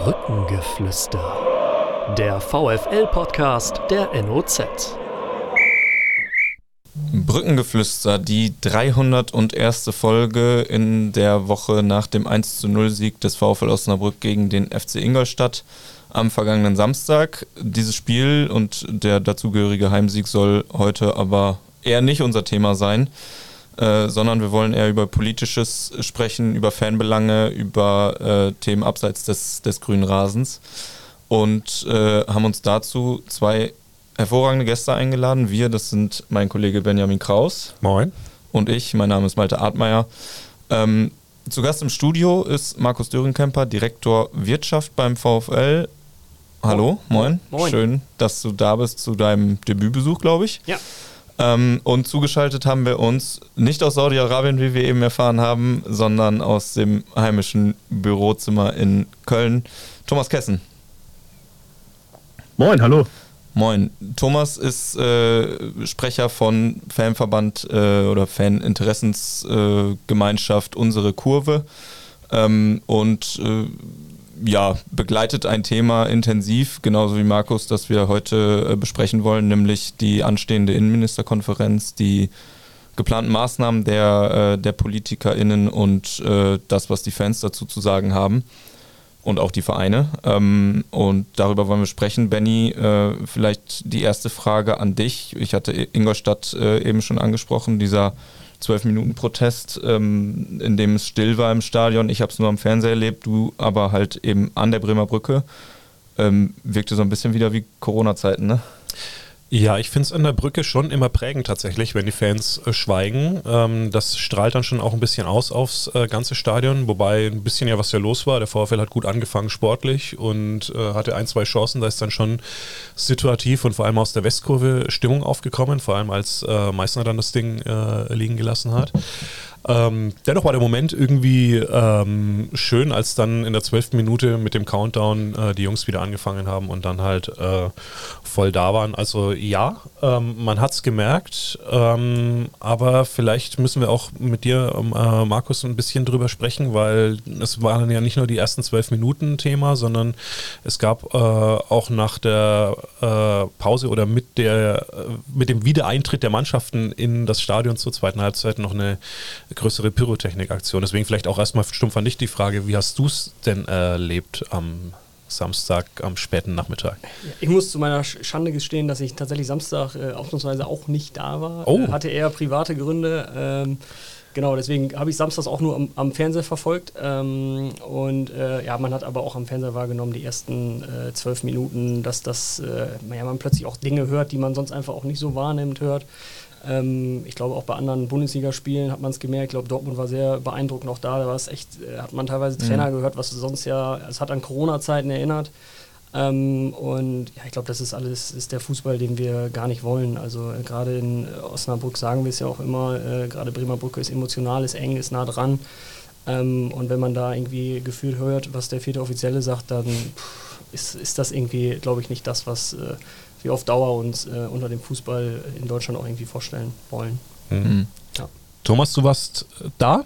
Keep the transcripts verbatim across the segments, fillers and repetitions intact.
Brückengeflüster, der VfL-Podcast der N O Z. Brückengeflüster, die dreihunderterste Folge in der Woche nach dem eins zu null Sieg des VfL Osnabrück gegen den F C Ingolstadt am vergangenen Samstag. Dieses Spiel und der dazugehörige Heimsieg soll heute aber eher nicht unser Thema sein, äh, sondern wir wollen eher über Politisches sprechen, über Fanbelange, über äh, Themen abseits des, des grünen Rasens und äh, haben uns dazu zwei hervorragende Gäste eingeladen. Wir, das sind mein Kollege Benjamin Kraus. Moin. Und ich, mein Name ist Malte Artmeier. Ähm, zu Gast im Studio ist Markus Döringkemper, Direktor Wirtschaft beim VfL. Hallo, moin. Moin. Schön, dass du da bist zu deinem Debütbesuch, glaube ich. Ja. Ähm, und zugeschaltet haben wir uns nicht aus Saudi-Arabien, wie wir eben erfahren haben, sondern aus dem heimischen Bürozimmer in Köln. Thomas Kessen. Moin, hallo. Moin. Thomas ist äh, Sprecher von Fanverband äh, oder Faninteressensgemeinschaft äh, Unsere Kurve ähm, und äh, ja, begleitet ein Thema intensiv, genauso wie Markus, das wir heute äh, besprechen wollen, nämlich die anstehende Innenministerkonferenz, die geplanten Maßnahmen der, äh, der PolitikerInnen und äh, das, was die Fans dazu zu sagen haben. Und auch die Vereine. Ähm, und darüber wollen wir sprechen. Benni, äh, vielleicht die erste Frage an dich. Ich hatte Ingolstadt äh, eben schon angesprochen, dieser zwölf-Minuten-Protest, ähm, in dem es still war im Stadion. Ich habe es nur am Fernseher erlebt, du aber halt eben an der Bremer Brücke. Ähm, wirkte so ein bisschen wieder wie Corona-Zeiten, ne? Ja, ich finde es an der Brücke schon immer prägend tatsächlich, wenn die Fans äh, schweigen. Ähm, das strahlt dann schon auch ein bisschen aus aufs äh, ganze Stadion, wobei ein bisschen ja was ja los war. Der VfL hat gut angefangen sportlich und äh, hatte ein, zwei Chancen. Da ist dann schon situativ und vor allem aus der Westkurve Stimmung aufgekommen, vor allem als äh, Meißner dann das Ding äh, liegen gelassen hat. Ähm, dennoch war der Moment irgendwie ähm, schön, als dann in der zwölften Minute mit dem Countdown äh, die Jungs wieder angefangen haben und dann halt äh, voll da waren. Also ja, ähm, man hat es gemerkt, ähm, aber vielleicht müssen wir auch mit dir, ähm, äh, Markus, ein bisschen drüber sprechen, weil es waren ja nicht nur die ersten zwölf Minuten Thema, sondern es gab äh, auch nach der äh, Pause oder mit, der, äh, mit dem Wiedereintritt der Mannschaften in das Stadion zur zweiten Halbzeit noch eine größere Pyrotechnik-Aktion. Deswegen vielleicht auch erstmal stumpf an dich die Frage, wie hast du es denn erlebt am Samstag, am späten Nachmittag? Ich muss zu meiner Schande gestehen, dass ich tatsächlich Samstag äh, ausnahmsweise auch nicht da war. Oh. Äh, hatte eher private Gründe. Ähm, genau, deswegen habe ich samstags auch nur am, am Fernseher verfolgt. Ähm, und äh, ja, man hat aber auch am Fernseher wahrgenommen, die ersten äh, zwölf Minuten, dass das, äh, ja, man plötzlich auch Dinge hört, die man sonst einfach auch nicht so wahrnimmt, hört. Ich glaube, auch bei anderen Bundesligaspielen hat man es gemerkt. Ich glaube, Dortmund war sehr beeindruckend auch da. Da war es echt, hat man teilweise Trainer mhm. gehört, was sonst ja, es hat an Corona-Zeiten erinnert. Und ja, ich glaube, das ist alles, ist der Fußball, den wir gar nicht wollen. Also äh, gerade in Osnabrück sagen wir es ja auch immer, äh, gerade Bremer Brücke ist emotional, ist eng, ist nah dran. Und wenn man da irgendwie gefühlt hört, was der vierte Offizielle sagt, dann pff, ist, ist das irgendwie, glaube ich, nicht das, was äh, wir auf Dauer uns äh, unter dem Fußball in Deutschland auch irgendwie vorstellen wollen. Mhm. Ja. Thomas, du warst da?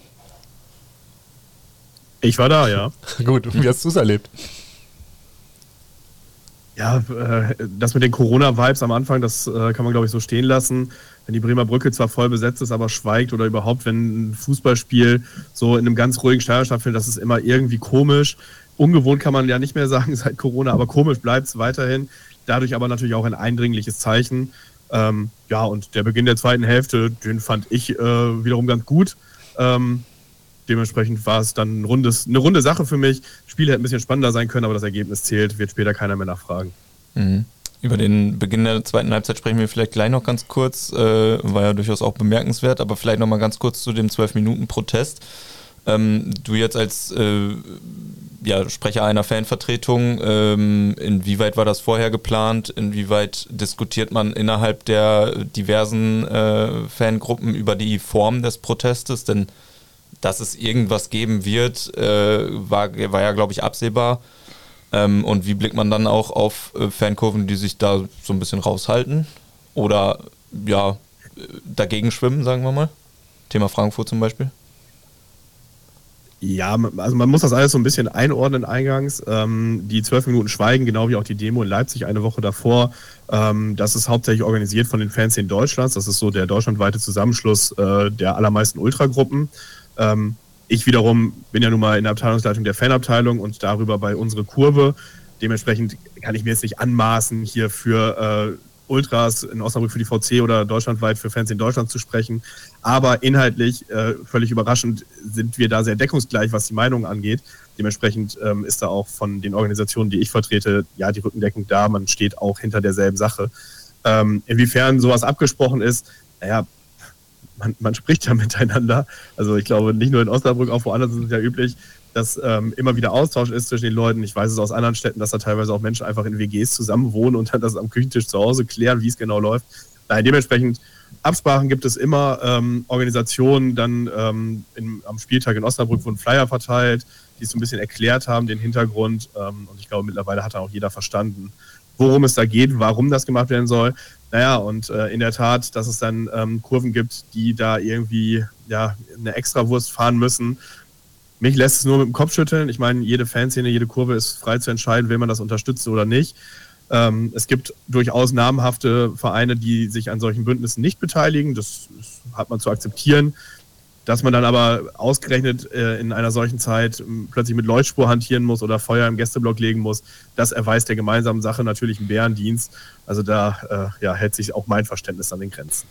Ich war da, ja. Gut, wie hast du es erlebt? Ja, äh, das mit den Corona-Vibes am Anfang, das äh, kann man, glaube ich, so stehen lassen. Wenn die Bremer Brücke zwar voll besetzt ist, aber schweigt oder überhaupt, wenn ein Fußballspiel so in einem ganz ruhigen Stadion stattfindet, das ist immer irgendwie komisch. Ungewohnt kann man ja nicht mehr sagen seit Corona, aber komisch bleibt es weiterhin. Dadurch aber natürlich auch ein eindringliches Zeichen. Ähm, ja, und der Beginn der zweiten Hälfte, den fand ich äh, wiederum ganz gut. Ähm, dementsprechend war es dann ein rundes, eine runde Sache für mich. Das Spiel hätte ein bisschen spannender sein können, aber das Ergebnis zählt, wird später keiner mehr nachfragen. Mhm. Über den Beginn der zweiten Halbzeit sprechen wir vielleicht gleich noch ganz kurz. Äh, war ja durchaus auch bemerkenswert, aber vielleicht noch mal ganz kurz zu dem zwölf-Minuten-Protest. Ähm, du jetzt als äh, ja, Sprecher einer Fanvertretung, ähm, inwieweit war das vorher geplant? Inwieweit diskutiert man innerhalb der diversen äh, Fangruppen über die Form des Protestes? Denn dass es irgendwas geben wird, äh, war, war ja, glaube ich, absehbar. Ähm, und wie blickt man dann auch auf äh, Fankurven, die sich da so ein bisschen raushalten? Oder ja, dagegen schwimmen, sagen wir mal? Thema Frankfurt zum Beispiel. Ja, also man muss das alles so ein bisschen einordnen eingangs. Ähm, die zwölf Minuten Schweigen, genau wie auch die Demo in Leipzig eine Woche davor, ähm, das ist hauptsächlich organisiert von den Fanszenen Deutschlands. Das ist so der deutschlandweite Zusammenschluss äh, der allermeisten Ultragruppen. Ähm, ich wiederum bin ja nun mal in der Abteilungsleitung der Fanabteilung und darüber bei Unsere Kurve. Dementsprechend kann ich mir jetzt nicht anmaßen, hier für äh, Ultras in Osnabrück für die V C oder deutschlandweit für Fans in Deutschland zu sprechen. Aber inhaltlich, äh, völlig überraschend, sind wir da sehr deckungsgleich, was die Meinung angeht. Dementsprechend ähm, ist da auch von den Organisationen, die ich vertrete, ja, die Rückendeckung da. Man steht auch hinter derselben Sache. Ähm, inwiefern sowas abgesprochen ist, naja, man, man spricht ja miteinander. Also ich glaube, nicht nur in Osnabrück, auch woanders ist es ja üblich, dass ähm, immer wieder Austausch ist zwischen den Leuten. Ich weiß es aus anderen Städten, dass da teilweise auch Menschen einfach in W Gs zusammen wohnen und dann das am Küchentisch zu Hause klären, wie es genau läuft. Daher dementsprechend Absprachen gibt es immer. Ähm, Organisationen dann ähm, in, am Spieltag in Osnabrück wurden Flyer verteilt, die es so ein bisschen erklärt haben, den Hintergrund. Ähm, und ich glaube, mittlerweile hat auch jeder verstanden, worum es da geht, warum das gemacht werden soll. Naja, und äh, in der Tat, dass es dann ähm, Kurven gibt, die da irgendwie ja, eine Extrawurst fahren müssen. Mich lässt es nur mit dem Kopf schütteln. Ich meine, jede Fanszene, jede Kurve ist frei zu entscheiden, will man das unterstützen oder nicht. Ähm, es gibt durchaus namhafte Vereine, die sich an solchen Bündnissen nicht beteiligen. Das, das hat man zu akzeptieren. Dass man dann aber ausgerechnet äh, in einer solchen Zeit ähm, plötzlich mit Leuchtspur hantieren muss oder Feuer im Gästeblock legen muss, das erweist der gemeinsamen Sache natürlich einen Bärendienst. Also da äh, ja, hält sich auch mein Verständnis an den Grenzen.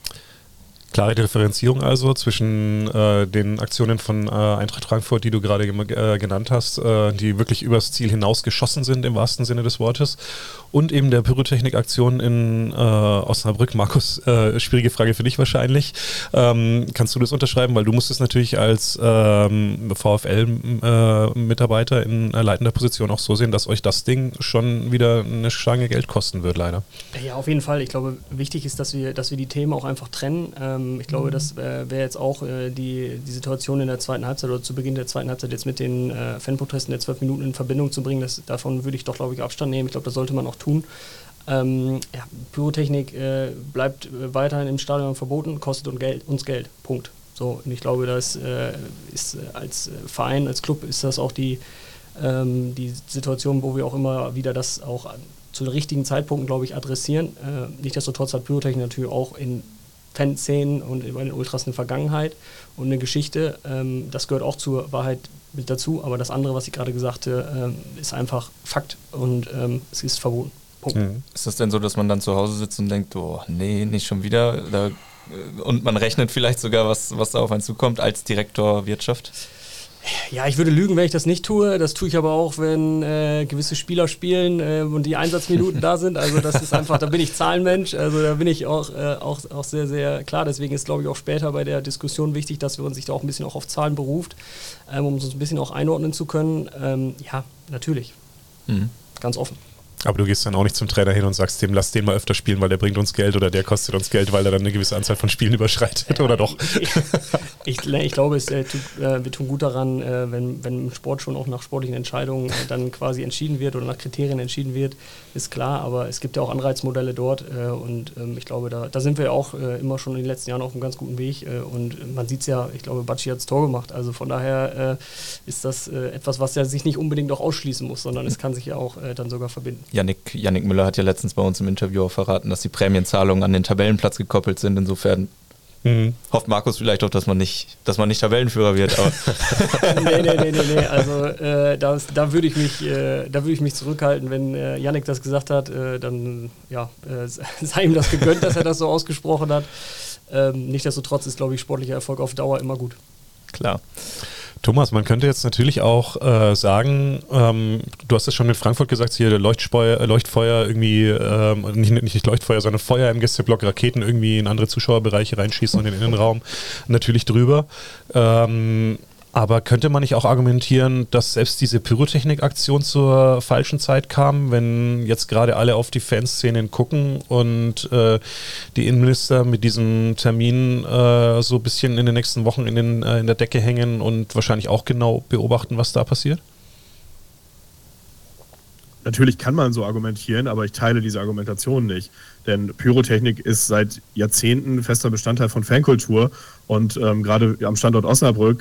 Klare Differenzierung also zwischen äh, den Aktionen von äh, Eintracht Frankfurt, die du gerade äh, genannt hast, äh, die wirklich übers Ziel hinaus geschossen sind im wahrsten Sinne des Wortes, und eben der Pyrotechnik-Aktion in äh, Osnabrück. Markus, äh, schwierige Frage für dich wahrscheinlich. Ähm, kannst du das unterschreiben? Weil du musstest natürlich als ähm, VfL-Mitarbeiter äh, in leitender Position auch so sehen, dass euch das Ding schon wieder eine Stange Geld kosten wird, leider. Ja, auf jeden Fall. Ich glaube, wichtig ist, dass wir, dass wir die Themen auch einfach trennen. Ähm, Ich glaube, das äh, wäre jetzt auch äh, die, die Situation in der zweiten Halbzeit oder zu Beginn der zweiten Halbzeit jetzt mit den äh, Fanprotesten der zwölf Minuten in Verbindung zu bringen. Das, davon würde ich doch, glaube ich, Abstand nehmen. Ich glaube, das sollte man auch tun. Ähm, ja, Pyrotechnik äh, bleibt äh, weiterhin im Stadion verboten, kostet uns Geld. Uns Geld. Punkt. So, und ich glaube, das äh, ist äh, als Verein, als Club ist das auch die, ähm, die Situation, wo wir auch immer wieder das auch zu den richtigen Zeitpunkten, glaube ich, adressieren. Äh, nichtsdestotrotz hat Pyrotechnik natürlich auch in Fanszenen und bei den Ultras eine Vergangenheit und eine Geschichte. Ähm, das gehört auch zur Wahrheit mit dazu, aber das andere, was ich gerade gesagt habe, ähm, ist einfach Fakt und ähm, es ist verboten. Punkt. Mhm. Ist das denn so, dass man dann zu Hause sitzt und denkt, oh nee, nicht schon wieder? Da, und man rechnet vielleicht sogar, was, was da auf einen zukommt als Direktor Wirtschaft? Ja, ich würde lügen, wenn ich das nicht tue. Das tue ich aber auch, wenn äh, gewisse Spieler spielen äh, und die Einsatzminuten da sind. Also das ist einfach, da bin ich Zahlenmensch. Also da bin ich auch, äh, auch, auch sehr, sehr klar. Deswegen ist, glaube ich, auch später bei der Diskussion wichtig, dass wir uns sich da auch ein bisschen auch auf Zahlen beruft, ähm, um uns ein bisschen auch einordnen zu können. Ähm, ja, natürlich. Mhm. Ganz offen. Aber du gehst dann auch nicht zum Trainer hin und sagst dem, lass den mal öfter spielen, weil der bringt uns Geld oder der kostet uns Geld, weil er dann eine gewisse Anzahl von Spielen überschreitet, ja, oder doch? Ich, ich, ich glaube, es, äh, tut, äh, wir tun gut daran, äh, wenn, wenn im Sport schon auch nach sportlichen Entscheidungen äh, dann quasi entschieden wird oder nach Kriterien entschieden wird, ist klar, aber es gibt ja auch Anreizmodelle dort äh, und ähm, ich glaube, da, da sind wir auch äh, immer schon in den letzten Jahren auf einem ganz guten Weg äh, und man sieht es ja, ich glaube, Bacci hat das Tor gemacht, also von daher äh, ist das äh, etwas, was ja sich nicht unbedingt auch ausschließen muss, sondern es kann sich ja auch äh, dann sogar verbinden. Yannick, Yannick Müller hat ja letztens bei uns im Interview auch verraten, dass die Prämienzahlungen an den Tabellenplatz gekoppelt sind. Insofern mhm. hofft Markus vielleicht auch, dass man nicht, dass man nicht Tabellenführer wird. Aber nee, nee, nee, nee, nee. Also äh, das, da würde ich mich, äh, da würde ich mich zurückhalten, wenn äh, Yannick das gesagt hat, äh, dann ja, äh, sei ihm das gegönnt, dass er das so ausgesprochen hat. Ähm, nichtsdestotrotz ist, glaube ich, sportlicher Erfolg auf Dauer immer gut. Klar. Thomas, man könnte jetzt natürlich auch äh, sagen, ähm, du hast es schon in Frankfurt gesagt, hier Leuchtfeuer, Leuchtfeuer irgendwie, ähm, nicht, nicht Leuchtfeuer, sondern Feuer im Gästeblock, Raketen irgendwie in andere Zuschauerbereiche reinschießen und in den Innenraum natürlich drüber. Ähm, aber könnte man nicht auch argumentieren, dass selbst diese Pyrotechnik-Aktion zur falschen Zeit kam, wenn jetzt gerade alle auf die Fanszenen gucken und äh, die Innenminister mit diesem Termin äh, so ein bisschen in den nächsten Wochen in, den, äh, in der Decke hängen und wahrscheinlich auch genau beobachten, was da passiert? Natürlich kann man so argumentieren, aber ich teile diese Argumentation nicht. Denn Pyrotechnik ist seit Jahrzehnten fester Bestandteil von Fankultur und ähm, gerade am Standort Osnabrück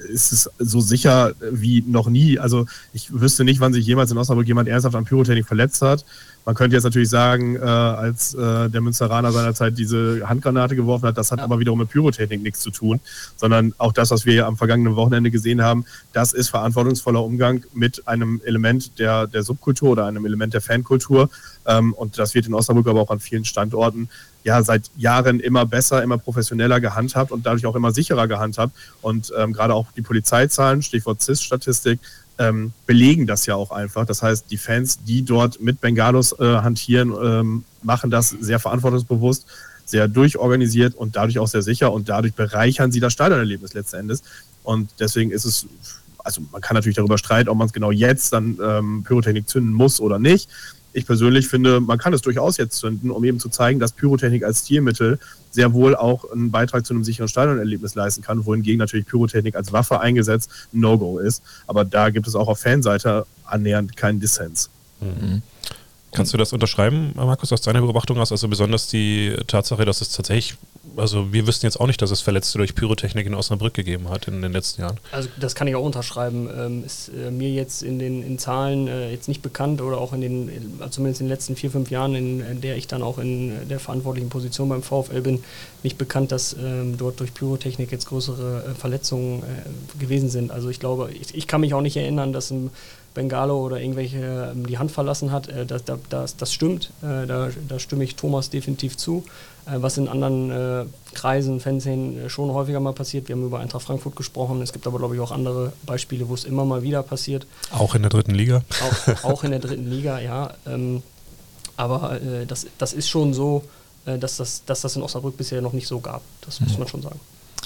ist es so sicher wie noch nie. Also ich wüsste nicht, wann sich jemals in Osnabrück jemand ernsthaft an Pyrotechnik verletzt hat. Man könnte jetzt natürlich sagen, äh, als äh, der Münsteraner seinerzeit diese Handgranate geworfen hat, das hat ja. aber wiederum mit Pyrotechnik nichts zu tun, sondern auch das, was wir ja am vergangenen Wochenende gesehen haben, das ist verantwortungsvoller Umgang mit einem Element der, der Subkultur oder einem Element der Fankultur. Ähm, und das wird in Osnabrück aber auch an vielen Standorten ja seit Jahren immer besser, immer professioneller gehandhabt und dadurch auch immer sicherer gehandhabt. Und ähm, gerade auch die Polizeizahlen, Stichwort C I S-Statistik, ähm, belegen das ja auch einfach. Das heißt, die Fans, die dort mit Bengalos äh, hantieren, ähm, machen das sehr verantwortungsbewusst, sehr durchorganisiert und dadurch auch sehr sicher und dadurch bereichern sie das Stadionerlebnis letzten Endes. Und deswegen ist es, also man kann natürlich darüber streiten, ob man es genau jetzt dann ähm, Pyrotechnik zünden muss oder nicht. Ich persönlich finde, man kann es durchaus jetzt zünden, um eben zu zeigen, dass Pyrotechnik als Stilmittel sehr wohl auch einen Beitrag zu einem sicheren Stadionerlebnis leisten kann, wohingegen natürlich Pyrotechnik als Waffe eingesetzt ein No-Go ist. Aber da gibt es auch auf Fanseite annähernd keinen Dissens. Mhm. Kannst du das unterschreiben, Markus, aus deiner Beobachtung aus? Also besonders die Tatsache, dass es tatsächlich, also wir wüssten jetzt auch nicht, dass es Verletzte durch Pyrotechnik in Osnabrück gegeben hat in den letzten Jahren. Also das kann ich auch unterschreiben. Ähm, ist äh, mir jetzt in den in Zahlen äh, jetzt nicht bekannt oder auch in den, in, zumindest in den letzten vier, fünf Jahren, in, in der ich dann auch in der verantwortlichen Position beim VfL bin, nicht bekannt, dass ähm, dort durch Pyrotechnik jetzt größere äh, Verletzungen äh, gewesen sind. Also ich glaube, ich, ich kann mich auch nicht erinnern, dass ein Bengalo oder irgendwelche ähm, die Hand verlassen hat, äh, das, das, das stimmt, äh, da, da stimme ich Thomas definitiv zu. Äh, was in anderen äh, Kreisen, Fanszenen äh, schon häufiger mal passiert. Wir haben über Eintracht Frankfurt gesprochen, es gibt aber glaube ich auch andere Beispiele, wo es immer mal wieder passiert. Auch in der dritten Liga? Auch, auch in der dritten Liga, ja. Ähm, aber äh, das, das ist schon so, äh, dass, das, dass das in Osnabrück bisher noch nicht so gab, das mhm. muss man schon sagen.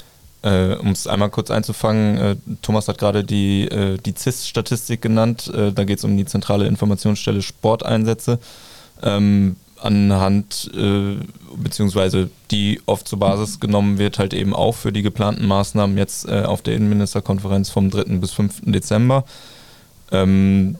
Äh, um es einmal kurz einzufangen, äh, Thomas hat gerade die, äh, die C I S-Statistik genannt, äh, da geht es um die zentrale Informationsstelle Sporteinsätze, ähm, anhand, äh, beziehungsweise die oft zur Basis genommen wird, halt eben auch für die geplanten Maßnahmen jetzt äh, auf der Innenministerkonferenz vom dritten bis fünften Dezember. Ähm,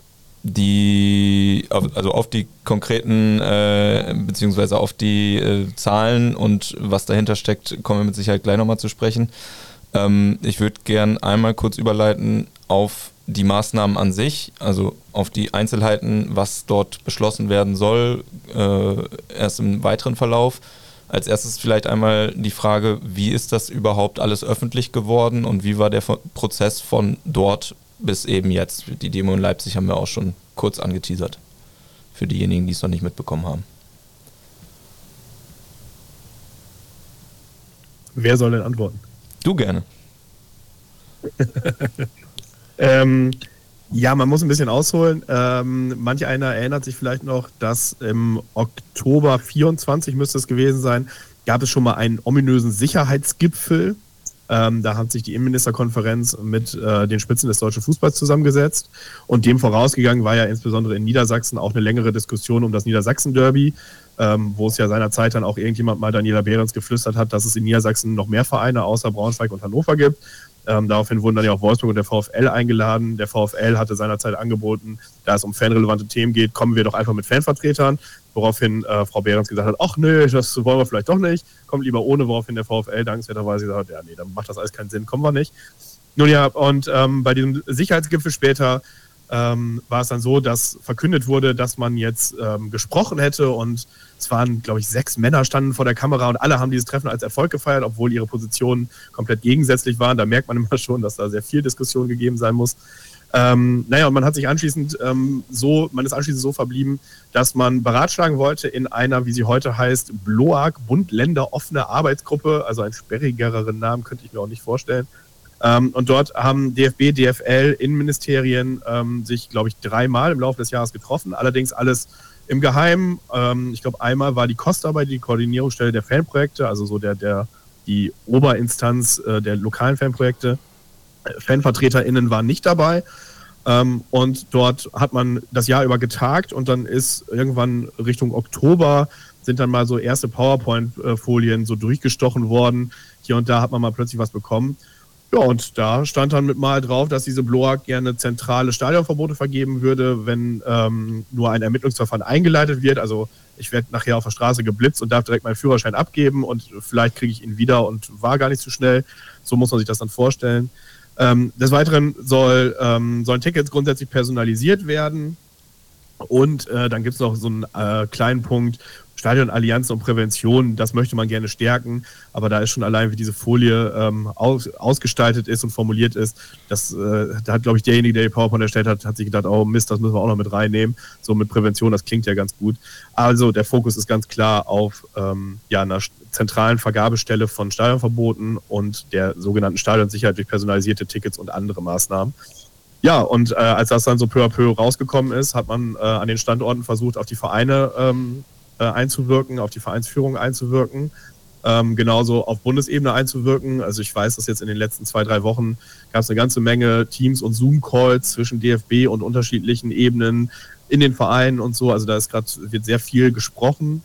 die, also auf die konkreten, äh, beziehungsweise auf die äh, Zahlen und was dahinter steckt, kommen wir mit Sicherheit gleich nochmal zu sprechen. Ähm, ich würde gern einmal kurz überleiten auf die Maßnahmen an sich, also auf die Einzelheiten, was dort beschlossen werden soll, äh, erst im weiteren Verlauf. Als erstes vielleicht einmal die Frage, wie ist das überhaupt alles öffentlich geworden und wie war der Prozess von dort bis eben jetzt? Die Demo in Leipzig haben wir auch schon kurz angeteasert. Für diejenigen, die es noch nicht mitbekommen haben. Wer soll denn antworten? Du gerne. ähm, ja, man muss ein bisschen ausholen. Ähm, manch einer erinnert sich vielleicht noch, dass im Oktober vierundzwanzig müsste es gewesen sein, gab es schon mal einen ominösen Sicherheitsgipfel. Ähm, da hat sich die Innenministerkonferenz mit äh, den Spitzen des deutschen Fußballs zusammengesetzt und dem vorausgegangen war ja insbesondere in Niedersachsen auch eine längere Diskussion um das Niedersachsen-Derby, ähm, wo es ja seinerzeit dann auch irgendjemand mal Daniela Behrens geflüstert hat, dass es in Niedersachsen noch mehr Vereine außer Braunschweig und Hannover gibt. Ähm, daraufhin wurden dann ja auch Wolfsburg und der VfL eingeladen. Der VfL hatte seinerzeit angeboten, da es um fanrelevante Themen geht, kommen wir doch einfach mit Fanvertretern. Woraufhin äh, Frau Behrens gesagt hat, ach nö, das wollen wir vielleicht doch nicht, kommt lieber ohne, woraufhin der VfL dankenswerterweise gesagt hat, ja nee, dann macht das alles keinen Sinn, kommen wir nicht. Nun ja, und ähm, bei diesem Sicherheitsgipfel später ähm, war es dann so, dass verkündet wurde, dass man jetzt ähm, gesprochen hätte und es waren, glaube ich, sechs Männer standen vor der Kamera und alle haben dieses Treffen als Erfolg gefeiert, obwohl ihre Positionen komplett gegensätzlich waren. Da merkt man immer schon, dass da sehr viel Diskussion gegeben sein muss. Ähm, naja, und man hat sich anschließend ähm, so, man ist anschließend so verblieben, dass man beratschlagen wollte in einer, wie sie heute heißt, B L O A G, Bund-Länder offene Arbeitsgruppe, also einen sperrigeren Namen könnte ich mir auch nicht vorstellen. Ähm, und dort haben D F B, D F L, Innenministerien ähm, sich, glaube ich, dreimal im Laufe des Jahres getroffen, allerdings alles im Geheimen. Ähm, ich glaube, einmal war die Kostarbeit, die Koordinierungsstelle der Fanprojekte, also so der, der, die Oberinstanz äh, der lokalen Fanprojekte. FanvertreterInnen waren nicht dabei ähm, und dort hat man das Jahr über getagt und dann ist irgendwann Richtung Oktober sind dann mal so erste PowerPoint-Folien so durchgestochen worden. Hier und da hat man mal plötzlich was bekommen. Ja, und da stand dann mit mal drauf, dass diese B L O A G gerne zentrale Stadionverbote vergeben würde, wenn ähm, nur ein Ermittlungsverfahren eingeleitet wird. Also ich werde nachher auf der Straße geblitzt und darf direkt meinen Führerschein abgeben und vielleicht kriege ich ihn wieder und war gar nicht zu schnell. So muss man sich das dann vorstellen. Ähm, des Weiteren soll, ähm, sollen Tickets grundsätzlich personalisiert werden. Und äh, dann gibt es noch so einen äh, kleinen Punkt, Stadionallianzen und Prävention, das möchte man gerne stärken, aber da ist schon allein, wie diese Folie ähm, aus, ausgestaltet ist und formuliert ist, das, äh, da hat, glaube ich, derjenige, der die PowerPoint erstellt hat, hat sich gedacht, oh Mist, das müssen wir auch noch mit reinnehmen. So mit Prävention, das klingt ja ganz gut. Also der Fokus ist ganz klar auf ähm, ja, einer zentralen Vergabestelle von Stadionverboten und der sogenannten Stadionsicherheit durch personalisierte Tickets und andere Maßnahmen. Ja, und äh, als das dann so peu à peu rausgekommen ist, hat man äh, an den Standorten versucht, auf die Vereine ähm, äh, einzuwirken, auf die Vereinsführung einzuwirken, ähm, genauso auf Bundesebene einzuwirken. Also ich weiß, dass jetzt in den letzten zwei, drei Wochen gab es eine ganze Menge Teams und Zoom-Calls zwischen D F B und unterschiedlichen Ebenen in den Vereinen und so. Also da ist gerade wird sehr viel gesprochen.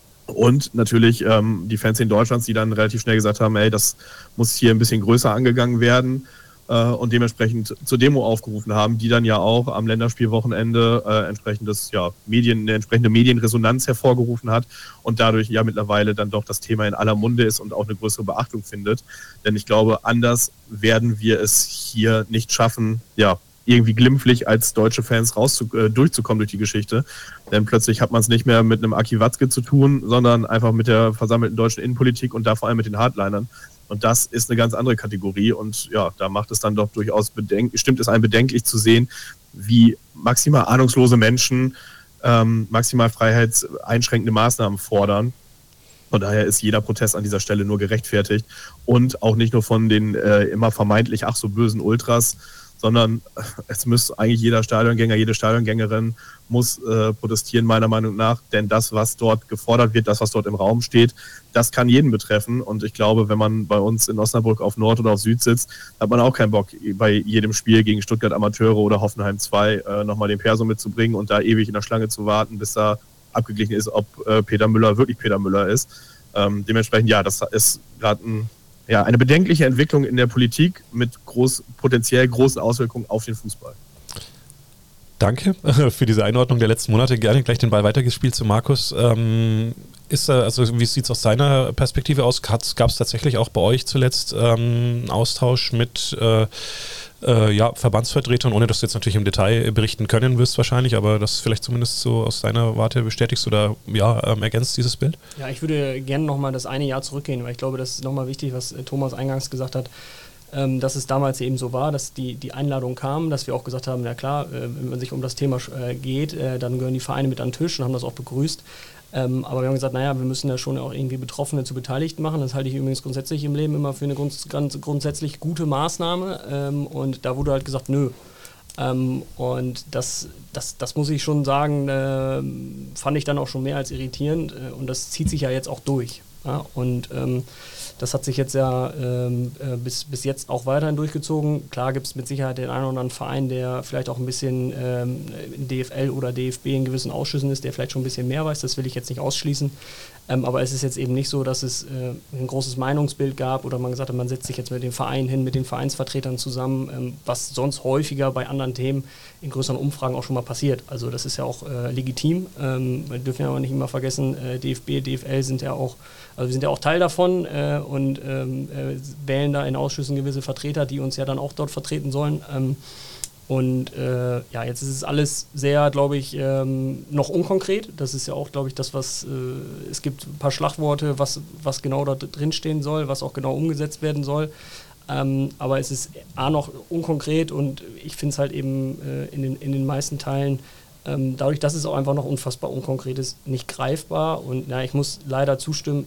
Und natürlich ähm, die Fanszene Deutschlands, die dann relativ schnell gesagt haben, ey, das muss hier ein bisschen größer angegangen werden. Und dementsprechend zur Demo aufgerufen haben, die dann ja auch am Länderspielwochenende äh, entsprechendes, ja, Medien, eine entsprechende Medienresonanz hervorgerufen hat und dadurch ja mittlerweile dann doch das Thema in aller Munde ist und auch eine größere Beachtung findet. Denn ich glaube, anders werden wir es hier nicht schaffen, ja, irgendwie glimpflich als deutsche Fans raus äh, durchzukommen durch die Geschichte. Denn plötzlich hat man es nicht mehr mit einem Aki Watzke zu tun, sondern einfach mit der versammelten deutschen Innenpolitik und da vor allem mit den Hardlinern. Und das ist eine ganz andere Kategorie und ja, da macht es dann doch durchaus bedenklich, stimmt es einem bedenklich zu sehen, wie maximal ahnungslose Menschen ähm, maximal freiheitseinschränkende Maßnahmen fordern. Von daher ist jeder Protest an dieser Stelle nur gerechtfertigt und auch nicht nur von den äh, immer vermeintlich ach so bösen Ultras, sondern es muss eigentlich jeder Stadiongänger, jede Stadiongängerin muss äh, protestieren, meiner Meinung nach, denn das, was dort gefordert wird, das, was dort im Raum steht, das kann jeden betreffen und ich glaube, wenn man bei uns in Osnabrück auf Nord oder auf Süd sitzt, hat man auch keinen Bock, bei jedem Spiel gegen Stuttgart Amateure oder Hoffenheim zwei äh, nochmal den Perso mitzubringen und da ewig in der Schlange zu warten, bis da abgeglichen ist, ob äh, Peter Müller wirklich Peter Müller ist. Ähm, dementsprechend, ja, das ist gerade ein Ja, eine bedenkliche Entwicklung in der Politik mit groß, potenziell großen Auswirkungen auf den Fußball. Danke für diese Einordnung der letzten Monate. Gerne gleich den Ball weitergespielt zu Markus. Ähm, ist also wie sieht es aus seiner Perspektive aus? Gab es tatsächlich auch bei euch zuletzt ähm, Austausch mit äh, äh, ja, Verbandsvertretern, ohne dass du jetzt natürlich im Detail berichten können wirst wahrscheinlich, aber das vielleicht zumindest so aus deiner Warte bestätigst oder ja, ähm, ergänzt dieses Bild? Ja, ich würde gerne nochmal das eine Jahr zurückgehen, weil ich glaube, das ist nochmal wichtig, was Thomas eingangs gesagt hat, ähm, dass es damals eben so war, dass die, die Einladung kam, dass wir auch gesagt haben, ja klar, äh, wenn man sich um das Thema äh, geht, äh, dann gehören die Vereine mit an den Tisch und haben das auch begrüßt. Ähm, aber wir haben gesagt, naja, wir müssen ja schon auch irgendwie Betroffene zu Beteiligten machen. Das halte ich übrigens grundsätzlich im Leben immer für eine grunds- ganz grundsätzlich gute Maßnahme. Ähm, und da wurde halt gesagt, nö. Ähm, und das, das, das muss ich schon sagen, äh, fand ich dann auch schon mehr als irritierend. Äh, und das zieht sich ja jetzt auch durch. Ja? Und ähm, das hat sich jetzt ja ähm, äh, bis, bis jetzt auch weiterhin durchgezogen. Klar gibt es mit Sicherheit den einen oder anderen Verein, der vielleicht auch ein bisschen ähm, in D F L oder D F B in gewissen Ausschüssen ist, der vielleicht schon ein bisschen mehr weiß. Das will ich jetzt nicht ausschließen. Ähm, aber es ist jetzt eben nicht so, dass es äh, ein großes Meinungsbild gab oder man gesagt hat, man setzt sich jetzt mit den Vereinen hin, mit den Vereinsvertretern zusammen, ähm, was sonst häufiger bei anderen Themen in größeren Umfragen auch schon mal passiert. Also das ist ja auch äh, legitim. Ähm, wir dürfen ja aber nicht immer vergessen, äh, D F B, D F L sind ja auch, also wir sind ja auch Teil davon äh, und ähm, äh, wählen da in Ausschüssen gewisse Vertreter, die uns ja dann auch dort vertreten sollen. Ähm, Und äh, ja, jetzt ist es alles sehr, glaube ich, ähm, noch unkonkret. Das ist ja auch, glaube ich, das, was äh, es gibt ein paar Schlagworte, was, was genau da drin stehen soll, was auch genau umgesetzt werden soll. Ähm, aber es ist A noch unkonkret und ich finde es halt eben äh, in, den, in den meisten Teilen, ähm, dadurch, dass es auch einfach noch unfassbar unkonkret ist, nicht greifbar. Und ja, ich muss leider zustimmen,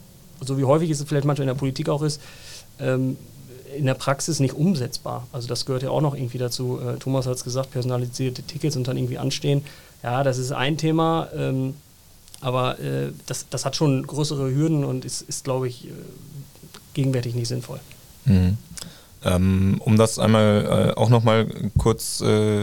so wie häufig es vielleicht manchmal in der Politik auch ist, ähm, in der Praxis nicht umsetzbar. Also das gehört ja auch noch irgendwie dazu. Äh, Thomas hat es gesagt, personalisierte Tickets und dann irgendwie anstehen. Ja, das ist ein Thema, ähm, aber äh, das, das hat schon größere Hürden und ist, ist glaube ich, äh, gegenwärtig nicht sinnvoll. Mhm. Ähm, um das einmal äh, auch nochmal kurz äh,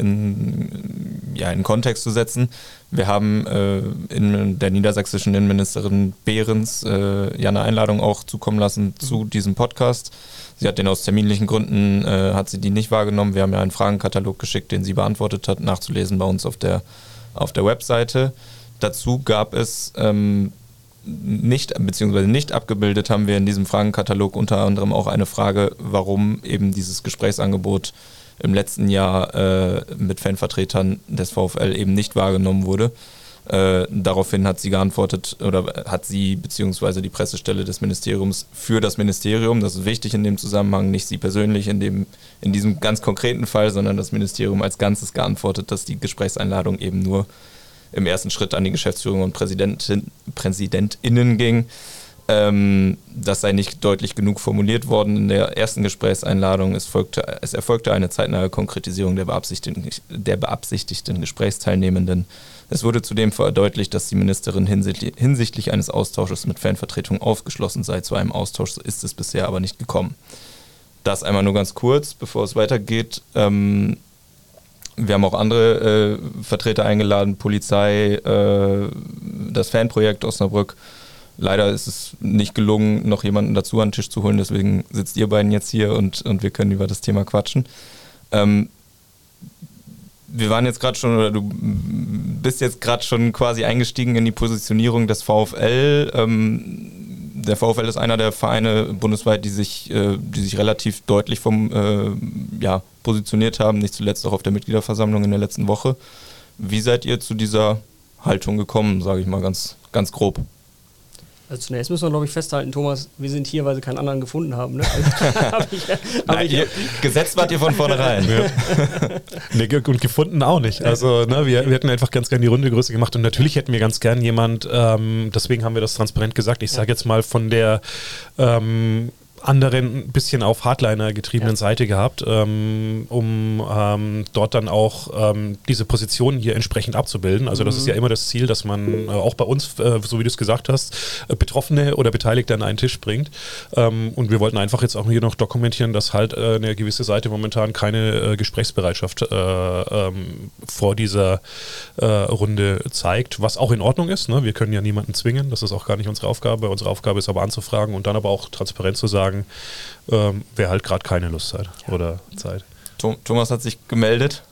in, ja, in Kontext zu setzen. Wir haben äh, in der niedersächsischen Innenministerin Behrens äh, ja eine Einladung auch zukommen lassen mhm. zu diesem Podcast. Sie hat den aus terminlichen Gründen, äh, hat sie die nicht wahrgenommen. Wir haben ja einen Fragenkatalog geschickt, den sie beantwortet hat, nachzulesen bei uns auf der, auf der Webseite. Dazu gab es ähm, nicht, beziehungsweise nicht abgebildet, haben wir in diesem Fragenkatalog unter anderem auch eine Frage, warum eben dieses Gesprächsangebot im letzten Jahr äh, mit Fanvertretern des VfL eben nicht wahrgenommen wurde. Äh, daraufhin hat sie geantwortet, oder hat sie beziehungsweise die Pressestelle des Ministeriums für das Ministerium, das ist wichtig in dem Zusammenhang, nicht sie persönlich in, dem, in diesem ganz konkreten Fall, sondern das Ministerium als Ganzes geantwortet, dass die Gesprächseinladung eben nur im ersten Schritt an die Geschäftsführung und Präsidentin, PräsidentInnen ging. Ähm, das sei nicht deutlich genug formuliert worden in der ersten Gesprächseinladung. Es, folgte, es erfolgte eine zeitnahe Konkretisierung der beabsichtigten, der beabsichtigten Gesprächsteilnehmenden. Es wurde zudem verdeutlicht, dass die Ministerin hinsichtlich, hinsichtlich eines Austausches mit Fanvertretung aufgeschlossen sei. Zu einem Austausch ist es bisher aber nicht gekommen. Das einmal nur ganz kurz, bevor es weitergeht. Ähm, wir haben auch andere äh, Vertreter eingeladen, Polizei, äh, das Fanprojekt Osnabrück. Leider ist es nicht gelungen, noch jemanden dazu an den Tisch zu holen, deswegen sitzt ihr beiden jetzt hier und, und wir können über das Thema quatschen. Ähm, wir waren jetzt gerade schon, oder du bist jetzt gerade schon quasi eingestiegen in die Positionierung des VfL. Ähm, der VfL ist einer der Vereine bundesweit, die sich, äh, die sich relativ deutlich vom, äh, ja, positioniert haben, nicht zuletzt auch auf der Mitgliederversammlung in der letzten Woche. Wie seid ihr zu dieser Haltung gekommen, sage ich mal ganz, ganz grob? Also zunächst müssen wir, glaube ich, festhalten, Thomas, wir sind hier, weil sie keinen anderen gefunden haben. Ne? Also, hab ich, hab Nein, ich, ihr, gesetzt wart ihr von vornherein. Ja. Nee, und gefunden auch nicht. Also ne, wir, wir hätten einfach ganz gern die Runde größer gemacht und natürlich hätten wir ganz gern jemand, ähm, deswegen haben wir das transparent gesagt, ich sage jetzt mal von der ähm, anderen ein bisschen auf Hardliner getriebenen ja. Seite gehabt, ähm, um ähm, dort dann auch ähm, diese Position hier entsprechend abzubilden. Also das mhm. ist ja immer das Ziel, dass man äh, auch bei uns, äh, so wie du es gesagt hast, äh, Betroffene oder Beteiligte an einen Tisch bringt. Ähm, und wir wollten einfach jetzt auch hier noch dokumentieren, dass halt äh, eine gewisse Seite momentan keine äh, Gesprächsbereitschaft äh, ähm, vor dieser äh, Runde zeigt, was auch in Ordnung ist. Ne? Wir können ja niemanden zwingen, das ist auch gar nicht unsere Aufgabe. Unsere Aufgabe ist aber anzufragen und dann aber auch transparent zu sagen, Ähm, wer halt gerade keine Lust hat oder Zeit. Thomas hat sich gemeldet.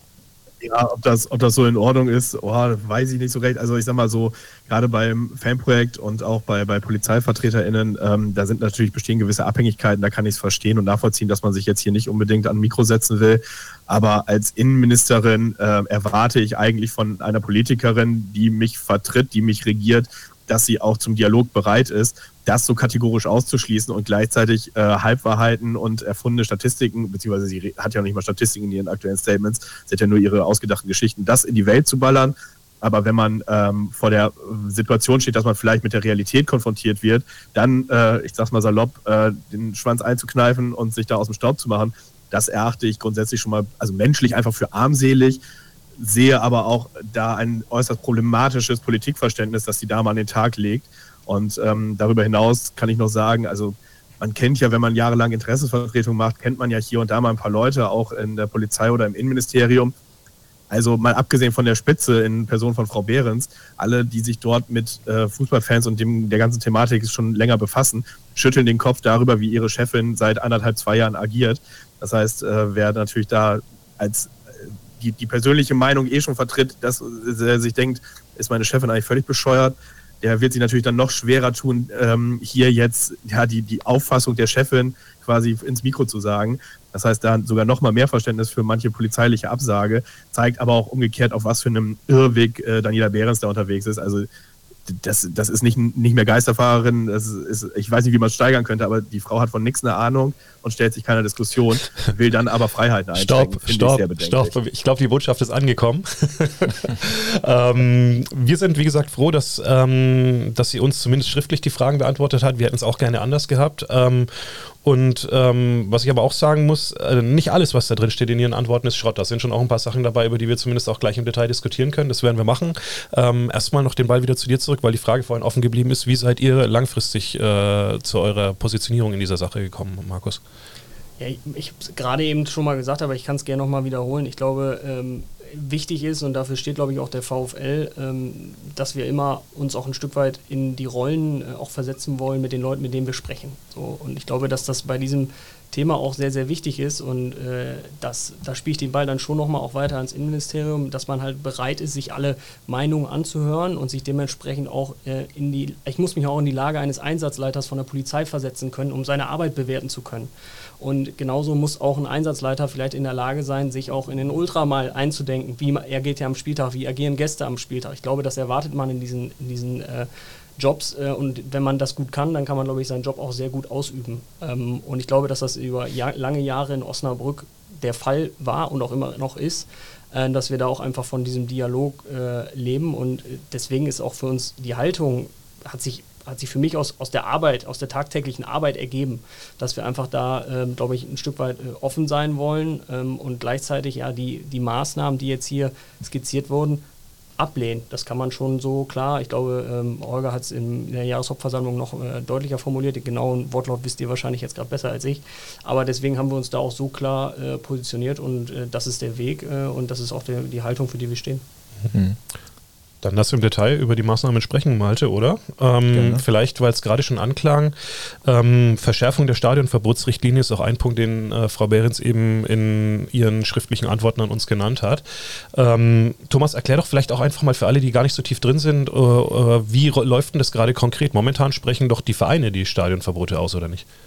Ja, ob das, ob das so in Ordnung ist, oh, weiß ich nicht so recht. Also ich sag mal so, gerade beim Fanprojekt und auch bei, bei PolizeivertreterInnen, ähm, da sind natürlich bestehen gewisse Abhängigkeiten, da kann ich es verstehen und nachvollziehen, dass man sich jetzt hier nicht unbedingt an ein Mikro setzen will. Aber als Innenministerin äh, erwarte ich eigentlich von einer Politikerin, die mich vertritt, die mich regiert, dass sie auch zum Dialog bereit ist, das so kategorisch auszuschließen und gleichzeitig äh, Halbwahrheiten und erfundene Statistiken, beziehungsweise sie hat ja noch nicht mal Statistiken in ihren aktuellen Statements, sie hat ja nur ihre ausgedachten Geschichten, das in die Welt zu ballern. Aber wenn man ähm, vor der Situation steht, dass man vielleicht mit der Realität konfrontiert wird, dann, äh, ich sag's mal salopp, äh, den Schwanz einzukneifen und sich da aus dem Staub zu machen, das erachte ich grundsätzlich schon mal, also menschlich einfach für armselig, sehe aber auch da ein äußerst problematisches Politikverständnis, das die Dame an den Tag legt. Und ähm, darüber hinaus kann ich noch sagen, also man kennt ja, wenn man jahrelang Interessensvertretung macht, kennt man ja hier und da mal ein paar Leute, auch in der Polizei oder im Innenministerium. Also mal abgesehen von der Spitze in Person von Frau Behrens, alle, die sich dort mit äh, Fußballfans und dem, der ganzen Thematik schon länger befassen, schütteln den Kopf darüber, wie ihre Chefin seit anderthalb, zwei Jahren agiert. Das heißt, äh, wer natürlich da als Die, die persönliche Meinung eh schon vertritt, dass er sich denkt, ist meine Chefin eigentlich völlig bescheuert, der wird sich natürlich dann noch schwerer tun, ähm, hier jetzt ja, die, die Auffassung der Chefin quasi ins Mikro zu sagen. Das heißt, da sogar noch mal mehr Verständnis für manche polizeiliche Absage, zeigt aber auch umgekehrt, auf was für einem Irrweg äh, Daniela Behrens da unterwegs ist. Also das, das ist nicht, nicht mehr Geisterfahrerin, das ist, ich weiß nicht, wie man es steigern könnte, aber die Frau hat von nichts eine Ahnung und stellt sich keiner Diskussion, will dann aber Freiheiten einschränken. Stopp, stopp, ich stopp. Ich glaube, die Botschaft ist angekommen. ähm, wir sind, wie gesagt, froh, dass, ähm, dass sie uns zumindest schriftlich die Fragen beantwortet hat. Wir hätten es auch gerne anders gehabt. Ähm, Und ähm, was ich aber auch sagen muss, äh, nicht alles, was da drin steht in Ihren Antworten, ist Schrott. Da sind schon auch ein paar Sachen dabei, über die wir zumindest auch gleich im Detail diskutieren können. Das werden wir machen. Ähm, erstmal noch den Ball wieder zu dir zurück, weil die Frage vorhin offen geblieben ist. Wie seid ihr langfristig äh, zu eurer Positionierung in dieser Sache gekommen, Markus? Ja, ich, ich habe es gerade eben schon mal gesagt, aber ich kann es gerne nochmal wiederholen. Ich glaube, ähm, wichtig ist, und dafür steht, glaube ich, auch der VfL, ähm, dass wir immer uns auch ein Stück weit in die Rollen äh, auch versetzen wollen mit den Leuten, mit denen wir sprechen. So, und ich glaube, dass das bei diesem Thema auch sehr, sehr wichtig ist und äh, das, da spiele ich den Ball dann schon nochmal auch weiter ans Innenministerium, dass man halt bereit ist, sich alle Meinungen anzuhören und sich dementsprechend auch äh, in die, ich muss mich auch in die Lage eines Einsatzleiters von der Polizei versetzen können, um seine Arbeit bewerten zu können. Und genauso muss auch ein Einsatzleiter vielleicht in der Lage sein, sich auch in den Ultra mal einzudenken, wie er geht ja am Spieltag, wie agieren Gäste am Spieltag. Ich glaube, das erwartet man in diesen, in diesen äh, Jobs äh, und wenn man das gut kann, dann kann man, glaube ich, seinen Job auch sehr gut ausüben. Ähm, und ich glaube, dass das über Jahr, lange Jahre in Osnabrück der Fall war und auch immer noch ist, äh, dass wir da auch einfach von diesem Dialog äh, leben und deswegen ist auch für uns die Haltung, hat sich hat sich für mich aus, aus der Arbeit, aus der tagtäglichen Arbeit ergeben, dass wir einfach da, ähm, glaube ich, ein Stück weit äh, offen sein wollen ähm, und gleichzeitig ja die, die Maßnahmen, die jetzt hier skizziert wurden, ablehnen. Das kann man schon so klar, ich glaube, ähm, Holger hat es in der Jahreshauptversammlung noch äh, deutlicher formuliert, den genauen Wortlaut wisst ihr wahrscheinlich jetzt gerade besser als ich, aber deswegen haben wir uns da auch so klar äh, positioniert und äh, das ist der Weg äh, und das ist auch der, die Haltung, für die wir stehen. Mhm. Dann lass im Detail über die Maßnahmen sprechen, Malte, oder? Ähm, vielleicht, weil es gerade schon anklang, ähm, Verschärfung der Stadionverbotsrichtlinie ist auch ein Punkt, den äh, Frau Behrens eben in ihren schriftlichen Antworten an uns genannt hat. Ähm, Thomas, erklär doch vielleicht auch einfach mal für alle, die gar nicht so tief drin sind, äh, äh, wie ro- läuft denn das gerade konkret? Momentan sprechen doch die Vereine die Stadionverbote aus, oder nicht?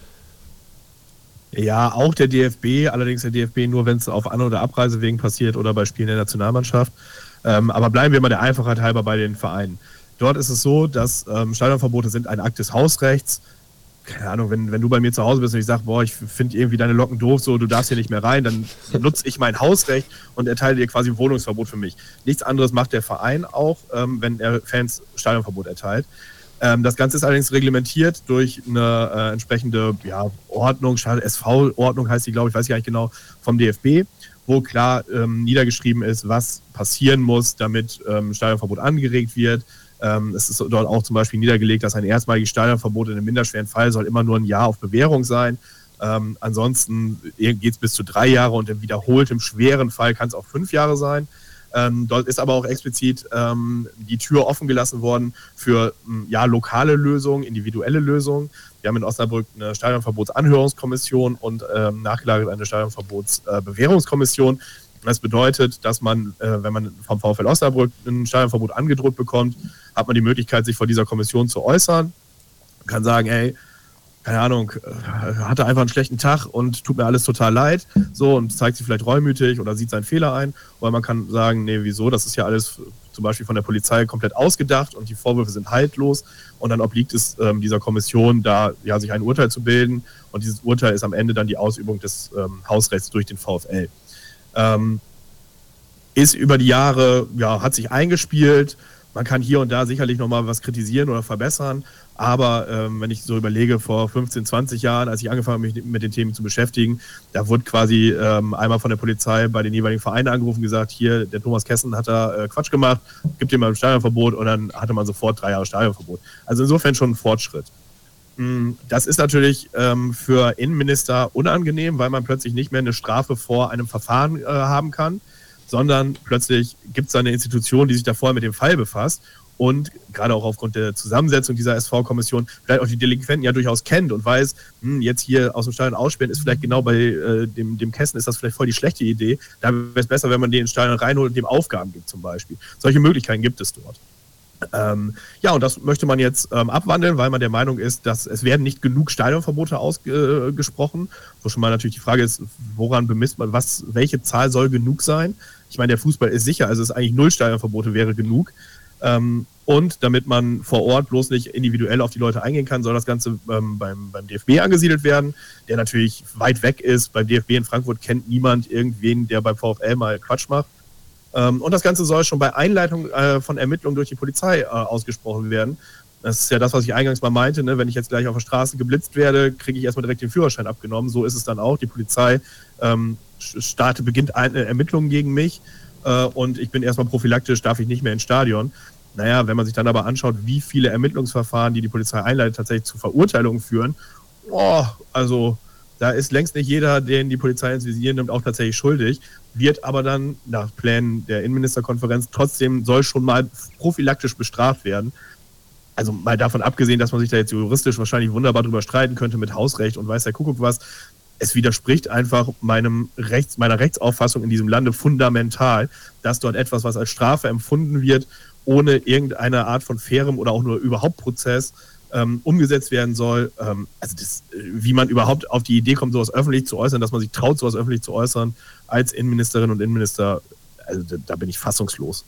Ja, auch der D F B, allerdings der D F B nur, wenn es auf An- oder Abreisewegen passiert oder bei Spielen der Nationalmannschaft. Ähm, aber bleiben wir mal der Einfachheit halber bei den Vereinen. Dort ist es so, dass ähm, Stadionverbote sind ein Akt des Hausrechts. Keine Ahnung, wenn, wenn du bei mir zu Hause bist und ich sage, boah, ich finde irgendwie deine Locken doof, so, du darfst hier nicht mehr rein, dann nutze ich mein Hausrecht und erteile dir quasi ein Wohnungsverbot für mich. Nichts anderes macht der Verein auch, ähm, wenn er Fans Stadionverbot erteilt. Ähm, das Ganze ist allerdings reglementiert durch eine äh, entsprechende ja, Ordnung, S V-Ordnung heißt die, glaube ich, weiß ich gar nicht genau, vom D F B, wo klar ähm, niedergeschrieben ist, was passieren muss, damit ähm, Stadionverbot angeregt wird. Ähm, es ist dort auch zum Beispiel niedergelegt, dass ein erstmaliges Stadionverbot in einem minderschweren Fall soll immer nur ein Jahr auf Bewährung sein. Ähm, ansonsten geht es bis zu drei Jahre und im wiederholtem schweren Fall kann es auch fünf Jahre sein. Ähm, dort ist aber auch explizit ähm, die Tür offen gelassen worden für ja, lokale Lösungen, individuelle Lösungen. Wir haben in Osnabrück eine Stadionverbotsanhörungskommission und ähm, nachgelagert eine Stadionverbotsbewährungskommission. Äh, das bedeutet, dass man, äh, wenn man vom VfL Osnabrück ein Stadionverbot angedroht bekommt, hat man die Möglichkeit, sich vor dieser Kommission zu äußern. Man kann sagen, ey, keine Ahnung, hatte einfach einen schlechten Tag und tut mir alles total leid, so, und zeigt sich vielleicht reumütig oder sieht seinen Fehler ein. Oder man kann sagen, nee, wieso, das ist ja alles zum Beispiel von der Polizei komplett ausgedacht und die Vorwürfe sind haltlos. Und dann obliegt es ähm, dieser Kommission, da ja, sich ein Urteil zu bilden. Und dieses Urteil ist am Ende dann die Ausübung des ähm, Hausrechts durch den VfL. Ähm, ist über die Jahre, ja, hat sich eingespielt. Man kann hier und da sicherlich nochmal was kritisieren oder verbessern. Aber ähm, wenn ich so überlege, vor fünfzehn, zwanzig Jahren, als ich angefangen habe, mich mit den Themen zu beschäftigen, da wurde quasi ähm, einmal von der Polizei bei den jeweiligen Vereinen angerufen, gesagt, hier, der Thomas Kessen hat da äh, Quatsch gemacht, gibt ihm mal ein Stadionverbot und dann hatte man sofort drei Jahre Stadionverbot. Also insofern schon ein Fortschritt. Das ist natürlich ähm, für Innenminister unangenehm, weil man plötzlich nicht mehr eine Strafe vor einem Verfahren äh, haben kann, sondern plötzlich gibt es eine Institution, die sich da vorher mit dem Fall befasst und gerade auch aufgrund der Zusammensetzung dieser S V-Kommission vielleicht auch die Delinquenten ja durchaus kennt und weiß, hm, jetzt hier aus dem Stadion aussperren ist vielleicht genau bei äh, dem, dem Kessen ist das vielleicht voll die schlechte Idee. Da wäre es besser, wenn man den ins Stadion reinholt und dem Aufgaben gibt zum Beispiel. Solche Möglichkeiten gibt es dort. Ähm, ja, und das möchte man jetzt ähm, abwandeln, weil man der Meinung ist, dass es werden nicht genug Stadionverbote ausgesprochen. Äh, Wo schon mal natürlich die Frage ist, woran bemisst man, was, welche Zahl soll genug sein? Ich meine, der Fußball ist sicher, also es ist eigentlich null Stadionverbote wäre genug. Ähm, und damit man vor Ort bloß nicht individuell auf die Leute eingehen kann, soll das Ganze ähm, beim, beim D F B angesiedelt werden, der natürlich weit weg ist. Beim D F B in Frankfurt kennt niemand irgendwen, der beim VfL mal Quatsch macht. Ähm, und das Ganze soll schon bei Einleitung äh, von Ermittlungen durch die Polizei äh, ausgesprochen werden. Das ist ja das, was ich eingangs mal meinte, ne? Wenn ich jetzt gleich auf der Straße geblitzt werde, kriege ich erstmal direkt den Führerschein abgenommen. So ist es dann auch. Die Polizei ähm, startet, beginnt eine Ermittlungen gegen mich äh, und ich bin erstmal prophylaktisch, darf ich nicht mehr ins Stadion. Naja, wenn man sich dann aber anschaut, wie viele Ermittlungsverfahren, die die Polizei einleitet, tatsächlich zu Verurteilungen führen, oh, also da ist längst nicht jeder, den die Polizei ins Visier nimmt, auch tatsächlich schuldig, wird aber dann nach Plänen der Innenministerkonferenz trotzdem, soll schon mal prophylaktisch bestraft werden. Also mal davon abgesehen, dass man sich da jetzt juristisch wahrscheinlich wunderbar drüber streiten könnte mit Hausrecht und weiß der Kuckuck was. es widerspricht einfach meinem Rechts, meiner Rechtsauffassung in diesem Lande fundamental, dass dort etwas, was als Strafe empfunden wird, ohne irgendeine Art von fairem oder auch nur überhaupt Prozess ähm, umgesetzt werden soll. Ähm, also das, wie man überhaupt auf die Idee kommt, sowas öffentlich zu äußern, dass man sich traut, sowas öffentlich zu äußern als Innenministerin und Innenminister, also da, da bin ich fassungslos.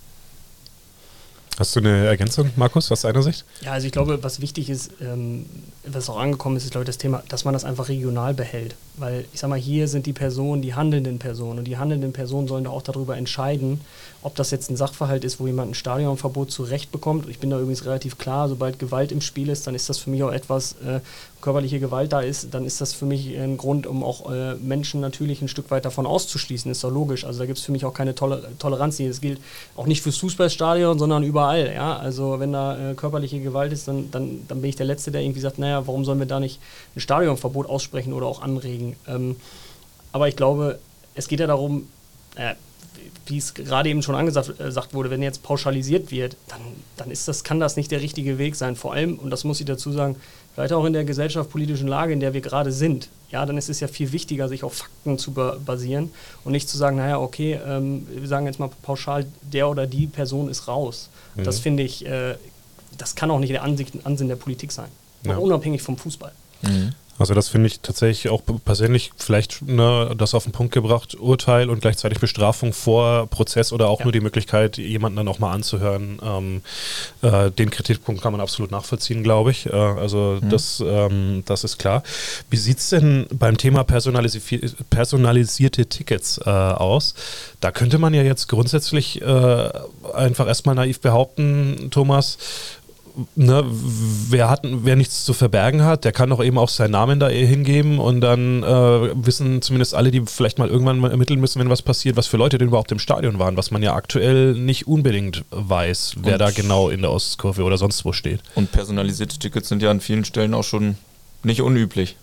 Hast du eine Ergänzung, Markus, aus deiner Sicht? Ja, also ich glaube, was wichtig ist, ähm, was auch angekommen ist, ist, glaube ich, das Thema, dass man das einfach regional behält. Weil, ich sag mal, hier sind die Personen, die handelnden Personen. Und die handelnden Personen sollen da auch darüber entscheiden, ob das jetzt ein Sachverhalt ist, wo jemand ein Stadionverbot zurecht bekommt. Ich bin da übrigens relativ klar, sobald Gewalt im Spiel ist, dann ist das für mich auch etwas, äh, körperliche Gewalt da ist, dann ist das für mich ein Grund, um auch äh, Menschen natürlich ein Stück weit davon auszuschließen. Ist doch logisch. Also da gibt es für mich auch keine Toler- Toleranz. Das gilt auch nicht fürs Fußballstadion, sondern überall. Ja? Also wenn da äh, körperliche Gewalt ist, dann, dann, dann bin ich der Letzte, der irgendwie sagt, naja, warum sollen wir da nicht ein Stadionverbot aussprechen oder auch anregen? Ähm, aber ich glaube, es geht ja darum, äh, wie es gerade eben schon angesagt äh, wurde, wenn jetzt pauschalisiert wird, dann, dann ist das, kann das nicht der richtige Weg sein. Vor allem, und das muss ich dazu sagen, vielleicht auch in der gesellschaftspolitischen Lage, in der wir gerade sind, ja, dann ist es ja viel wichtiger, sich auf Fakten zu ba- basieren und nicht zu sagen, naja, okay, ähm, wir sagen jetzt mal pauschal, der oder die Person ist raus. Mhm. Das finde ich, äh, das kann auch nicht der Ansicht, Ansinn der Politik sein. Ja. Unabhängig vom Fußball. Mhm. Also das finde ich tatsächlich auch persönlich vielleicht ne, das auf den Punkt gebracht, Urteil und gleichzeitig Bestrafung vor Prozess oder auch ja. nur die Möglichkeit, jemanden dann auch mal anzuhören. Ähm, äh, den Kritikpunkt kann man absolut nachvollziehen, glaube ich. Äh, also mhm. das, ähm, das ist klar. Wie sieht es denn beim Thema personalisi- personalisierte Tickets äh, aus? Da könnte man ja jetzt grundsätzlich äh, einfach erstmal naiv behaupten, Thomas, Ne, wer, hat, wer nichts zu verbergen hat, der kann doch eben auch seinen Namen da hingeben und dann äh, wissen zumindest alle, die vielleicht mal irgendwann mal ermitteln müssen, wenn was passiert, was für Leute denn überhaupt im Stadion waren, was man ja aktuell nicht unbedingt weiß, wer und da genau in der Ostkurve oder sonst wo steht. Und personalisierte Tickets sind ja an vielen Stellen auch schon nicht unüblich.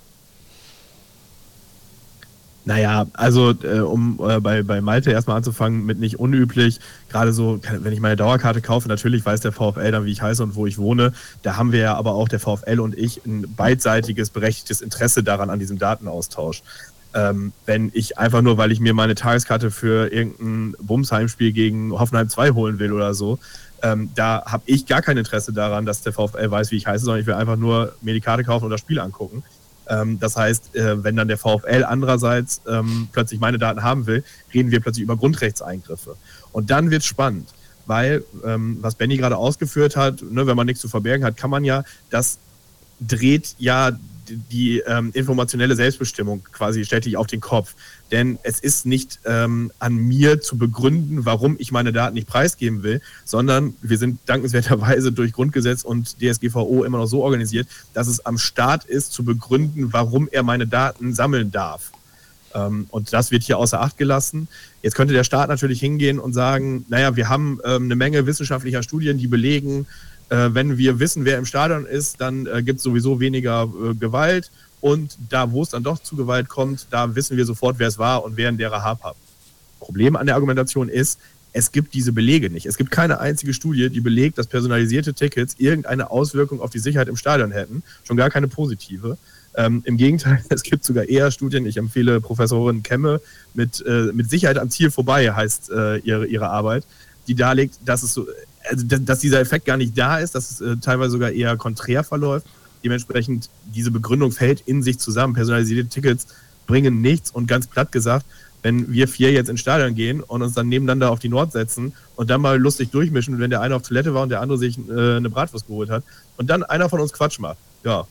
Naja, also äh, um äh, bei, bei Malte erstmal anzufangen mit nicht unüblich, gerade so, wenn ich meine Dauerkarte kaufe, natürlich weiß der VfL dann, wie ich heiße und wo ich wohne, da haben wir ja aber auch der VfL und ich ein beidseitiges, berechtigtes Interesse daran an diesem Datenaustausch. Ähm, wenn ich einfach nur, weil ich mir meine Tageskarte für irgendein Bumsheimspiel gegen Hoffenheim zwei holen will oder so, ähm, da habe ich gar kein Interesse daran, dass der VfL weiß, wie ich heiße, sondern ich will einfach nur mir die Karte kaufen und das Spiel angucken. Das heißt, wenn dann der VfL andererseits ähm, plötzlich meine Daten haben will, reden wir plötzlich über Grundrechtseingriffe. Und dann wird es spannend, weil, ähm, was Benni gerade ausgeführt hat, ne, wenn man nichts zu verbergen hat, kann man ja, das dreht ja die, die ähm, informationelle Selbstbestimmung quasi ständig auf den Kopf. Denn es ist nicht ähm, an mir zu begründen, warum ich meine Daten nicht preisgeben will, sondern wir sind dankenswerterweise durch Grundgesetz und D S G V O immer noch so organisiert, dass es am Staat ist, zu begründen, warum er meine Daten sammeln darf. Ähm, und das wird hier außer Acht gelassen. Jetzt könnte der Staat natürlich hingehen und sagen, naja, wir haben ähm, eine Menge wissenschaftlicher Studien, die belegen, äh, wenn wir wissen, wer im Stadion ist, dann äh, gibt es sowieso weniger äh, Gewalt. Und da, wo es dann doch zu Gewalt kommt, da wissen wir sofort, wer es war und wer in derer habhaft. Problem an der Argumentation ist, es gibt diese Belege nicht. Es gibt keine einzige Studie, die belegt, dass personalisierte Tickets irgendeine Auswirkung auf die Sicherheit im Stadion hätten. Schon gar keine positive. Ähm, Im Gegenteil, es gibt sogar eher Studien, ich empfehle Professorin Kemme, mit, äh, mit Sicherheit am Ziel vorbei heißt äh, ihre, ihre Arbeit, die darlegt, dass, es so, also, dass dieser Effekt gar nicht da ist, dass es äh, teilweise sogar eher konträr verläuft. Dementsprechend, diese Begründung fällt in sich zusammen. Personalisierte Tickets bringen nichts und ganz platt gesagt, wenn wir vier jetzt ins Stadion gehen und uns dann nebeneinander auf die Nord setzen und dann mal lustig durchmischen, wenn der eine auf Toilette war und der andere sich äh, eine Bratwurst geholt hat und dann einer von uns Quatsch macht, ja,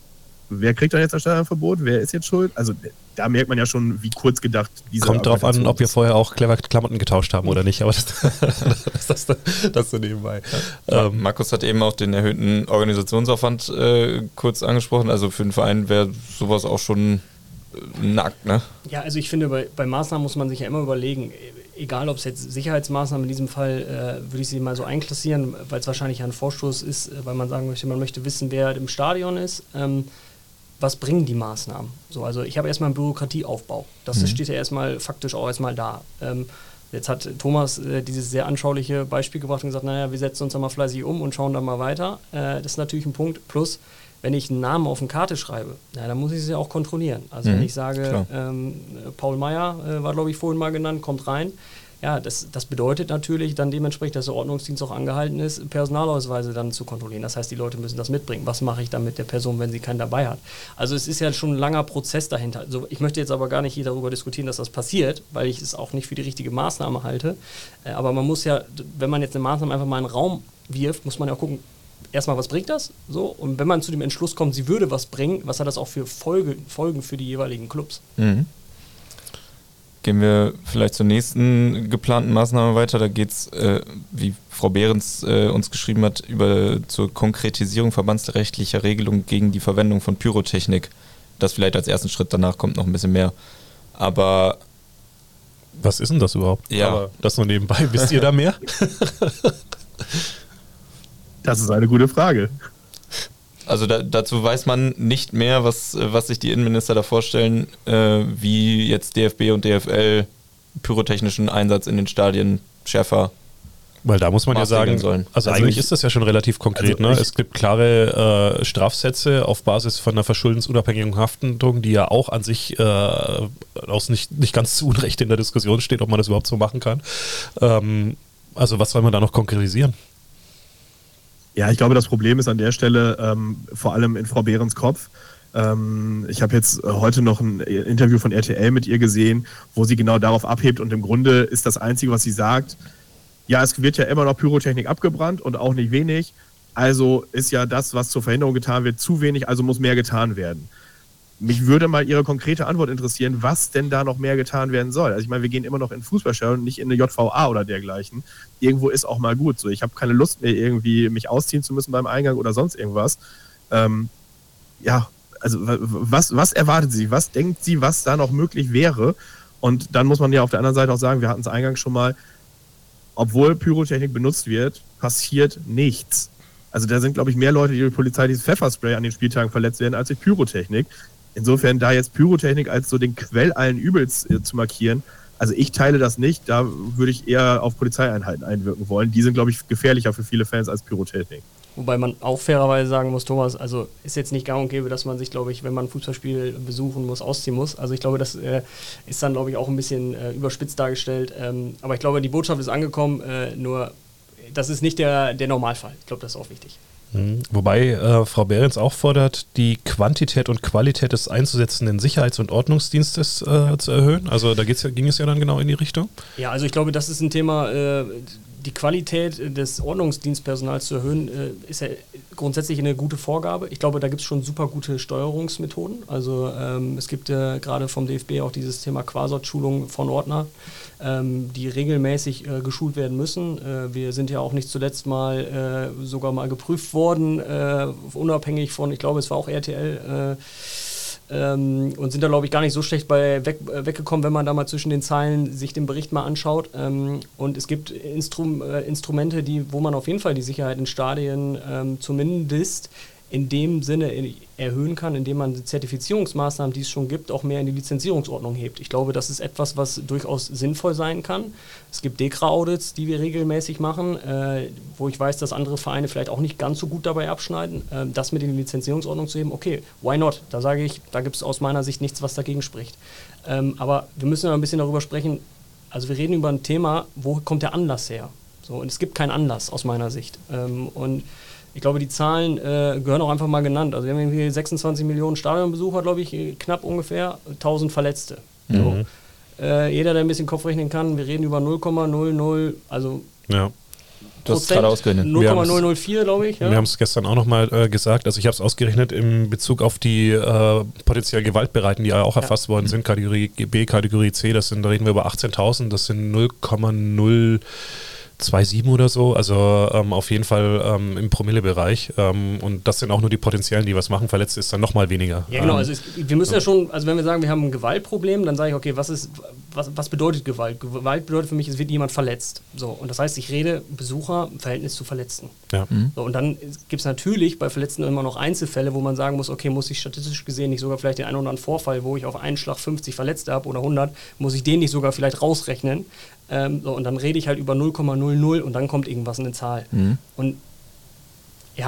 wer kriegt dann jetzt das Stadionverbot? Wer ist jetzt schuld? Also da merkt man ja schon, wie kurz gedacht diese Kommt drauf an, ob wir vorher auch clever Klamotten getauscht haben oder nicht, aber das, das, das, das so nebenbei. Ja, ähm, Markus hat eben auch den erhöhten Organisationsaufwand äh, kurz angesprochen. Also für den Verein wäre sowas auch schon äh, nackt, ne? Ja, also ich finde, bei, bei Maßnahmen muss man sich ja immer überlegen, egal ob es jetzt Sicherheitsmaßnahmen in diesem Fall, äh, würde ich sie mal so einklassieren, weil es wahrscheinlich ein Vorstoß ist, äh, weil man sagen möchte, man möchte wissen, wer im Stadion ist. Ähm, was bringen die Maßnahmen? So, also ich habe erstmal einen Bürokratieaufbau. Das mhm. steht ja erstmal faktisch auch erstmal da. Ähm, jetzt hat Thomas äh, dieses sehr anschauliche Beispiel gebracht und gesagt, naja, wir setzen uns da mal fleißig um und schauen dann mal weiter. Äh, das ist natürlich ein Punkt. Plus, Wenn ich einen Namen auf eine Karte schreibe, na, dann muss ich es ja auch kontrollieren. Also Mhm, wenn ich sage, klar. ähm, Paul Meyer äh, war, glaube ich, vorhin mal genannt, kommt rein. Ja, das, das bedeutet natürlich dann dementsprechend, dass der Ordnungsdienst auch angehalten ist, Personalausweise dann zu kontrollieren. Das heißt, die Leute müssen das mitbringen. Was mache ich dann mit der Person, wenn sie keinen dabei hat? Also es ist ja schon ein langer Prozess dahinter. Also ich möchte jetzt aber gar nicht hier darüber diskutieren, dass das passiert, weil ich es auch nicht für die richtige Maßnahme halte. Äh, aber man muss ja, wenn man jetzt eine Maßnahme einfach mal in den Raum wirft, muss man ja auch gucken, erstmal, was bringt das? So, und wenn man zu dem Entschluss kommt, sie würde was bringen, was hat das auch für Folge, Folgen für die jeweiligen Clubs? Mhm. Gehen wir vielleicht zur nächsten geplanten Maßnahme weiter. Da geht es, äh, wie Frau Behrens äh, uns geschrieben hat, über zur Konkretisierung verbandsrechtlicher Regelungen gegen die Verwendung von Pyrotechnik. Das vielleicht als ersten Schritt, danach kommt noch ein bisschen mehr. Aber Was ist denn das überhaupt? Ja. Aber das nur nebenbei. Wisst ihr da mehr? Das ist eine gute Frage. Also da, dazu weiß man nicht mehr, was, was sich die Innenminister da vorstellen, äh, wie jetzt D F B und D F L pyrotechnischen Einsatz in den Stadien schärfer. Weil da muss man ja Maßregeln sagen, sollen. also, Also eigentlich ich- ist das ja schon relativ konkret. also Ne? ich- Es gibt klare äh, Strafsätze auf Basis von einer verschuldensunabhängigen Haftung, die ja auch an sich äh, aus nicht, nicht ganz zu Unrecht in der Diskussion steht, ob man das überhaupt so machen kann. Ähm, also was soll man da noch konkretisieren? Ja, ich glaube, das Problem ist an der Stelle ähm, vor allem in Frau Behrens Kopf. Ähm, ich habe jetzt äh, heute noch ein Interview von R T L mit ihr gesehen, wo sie genau darauf abhebt und im Grunde ist das Einzige, was sie sagt, ja, es wird ja immer noch Pyrotechnik abgebrannt und auch nicht wenig, also ist ja das, was zur Verhinderung getan wird, zu wenig, also muss mehr getan werden. Mich würde mal Ihre konkrete Antwort interessieren, was denn da noch mehr getan werden soll. Also ich meine, wir gehen immer noch in Fußballstadion, nicht in eine J V A oder dergleichen. Irgendwo ist auch mal gut. So, ich habe keine Lust mehr, irgendwie mich ausziehen zu müssen beim Eingang oder sonst irgendwas. Ähm, ja, also was, was erwartet sie? Was denkt sie, was da noch möglich wäre? Und dann muss man ja auf der anderen Seite auch sagen, wir hatten es eingangs schon mal, obwohl Pyrotechnik benutzt wird, passiert nichts. Also da sind, glaube ich, mehr Leute, die durch Polizei dieses Pfefferspray an den Spieltagen verletzt werden, als durch Pyrotechnik. Insofern da jetzt Pyrotechnik als so den Quell allen Übels äh, zu markieren, also ich teile das nicht, da würde ich eher auf Polizeieinheiten einwirken wollen. Die sind, glaube ich, gefährlicher für viele Fans als Pyrotechnik. Wobei man auch fairerweise sagen muss, Thomas, also ist jetzt nicht gang und gäbe, dass man sich, glaube ich, wenn man ein Fußballspiel besuchen muss, ausziehen muss. Also ich glaube, das äh, ist dann, glaube ich, auch ein bisschen äh, überspitzt dargestellt. Ähm, aber ich glaube, die Botschaft ist angekommen, äh, nur das ist nicht der, der Normalfall. Ich glaube, das ist auch wichtig. Mhm. Wobei äh, Frau Behrens auch fordert, die Quantität und Qualität des einzusetzenden Sicherheits- und Ordnungsdienstes äh, zu erhöhen. Also da geht's ja, ging es ja dann genau in die Richtung. Ja, also ich glaube, das ist ein Thema, äh, die Qualität des Ordnungsdienstpersonals zu erhöhen, äh, ist ja grundsätzlich eine gute Vorgabe. Ich glaube, da gibt es schon super gute Steuerungsmethoden. Also ähm, es gibt äh, gerade vom D F B auch dieses Thema Quasort-Schulung von Ordner, ähm, die regelmäßig äh, geschult werden müssen. Äh, wir sind ja auch nicht zuletzt mal äh, sogar mal geprüft worden, äh, unabhängig von, ich glaube, es war auch R T L, äh, Ähm, und sind da, glaube ich, gar nicht so schlecht bei weg, äh, weggekommen, wenn man da mal zwischen den Zeilen sich den Bericht mal anschaut. Ähm, und es gibt Instrum, äh, Instrumente, die, wo man auf jeden Fall die Sicherheit in Stadien ähm, zumindest in dem Sinne erhöhen kann, indem man die Zertifizierungsmaßnahmen, die es schon gibt, auch mehr in die Lizenzierungsordnung hebt. Ich glaube, das ist etwas, was durchaus sinnvoll sein kann. Es gibt DEKRA-Audits, die wir regelmäßig machen, äh, wo ich weiß, dass andere Vereine vielleicht auch nicht ganz so gut dabei abschneiden. Äh, das mit in die Lizenzierungsordnung zu heben, okay, why not? Da sage ich, da gibt es aus meiner Sicht nichts, was dagegen spricht. Ähm, aber wir müssen ja ein bisschen darüber sprechen, also wir reden über ein Thema, wo kommt der Anlass her? So, und es gibt keinen Anlass aus meiner Sicht. Ähm, und ich glaube, die Zahlen äh, gehören auch einfach mal genannt. Also wir haben irgendwie sechsundzwanzig Millionen Stadionbesucher, glaube ich, knapp ungefähr, tausend Verletzte. Mhm. So. Äh, jeder, der ein bisschen Kopf rechnen kann, wir reden über null Komma null null, also Ja. Du hast es gerade ausgerechnet. null Komma null null vier, glaube ich. Ja? Wir haben es gestern auch nochmal äh, gesagt, also ich habe es ausgerechnet in Bezug auf die äh, potenziell Gewaltbereiten, die ja auch erfasst worden sind, Kategorie B, Kategorie C, das sind, da reden wir über achtzehntausend, das sind null Komma null zwei Komma sieben oder so, also ähm, auf jeden Fall ähm, im Promillebereich ähm, und das sind auch nur die Potenziellen, die was machen, Verletzte ist dann nochmal weniger. Ja, genau, Ähm, also es, wir müssen ja schon, also wenn wir sagen, wir haben ein Gewaltproblem, dann sage ich, okay, was ist, was, was bedeutet Gewalt? Gewalt bedeutet für mich, es wird jemand verletzt. So, und das heißt, ich rede Besucher im Verhältnis zu Verletzten. ja. So, und dann gibt es natürlich bei Verletzten immer noch Einzelfälle, wo man sagen muss, okay, muss ich statistisch gesehen nicht sogar vielleicht den einen oder anderen Vorfall, wo ich auf einen Schlag fünfzig Verletzte habe oder hundert, muss ich den nicht sogar vielleicht rausrechnen. Ähm, so, und dann rede ich halt über null Komma null null und dann kommt irgendwas in eine Zahl. Mhm. Und ja,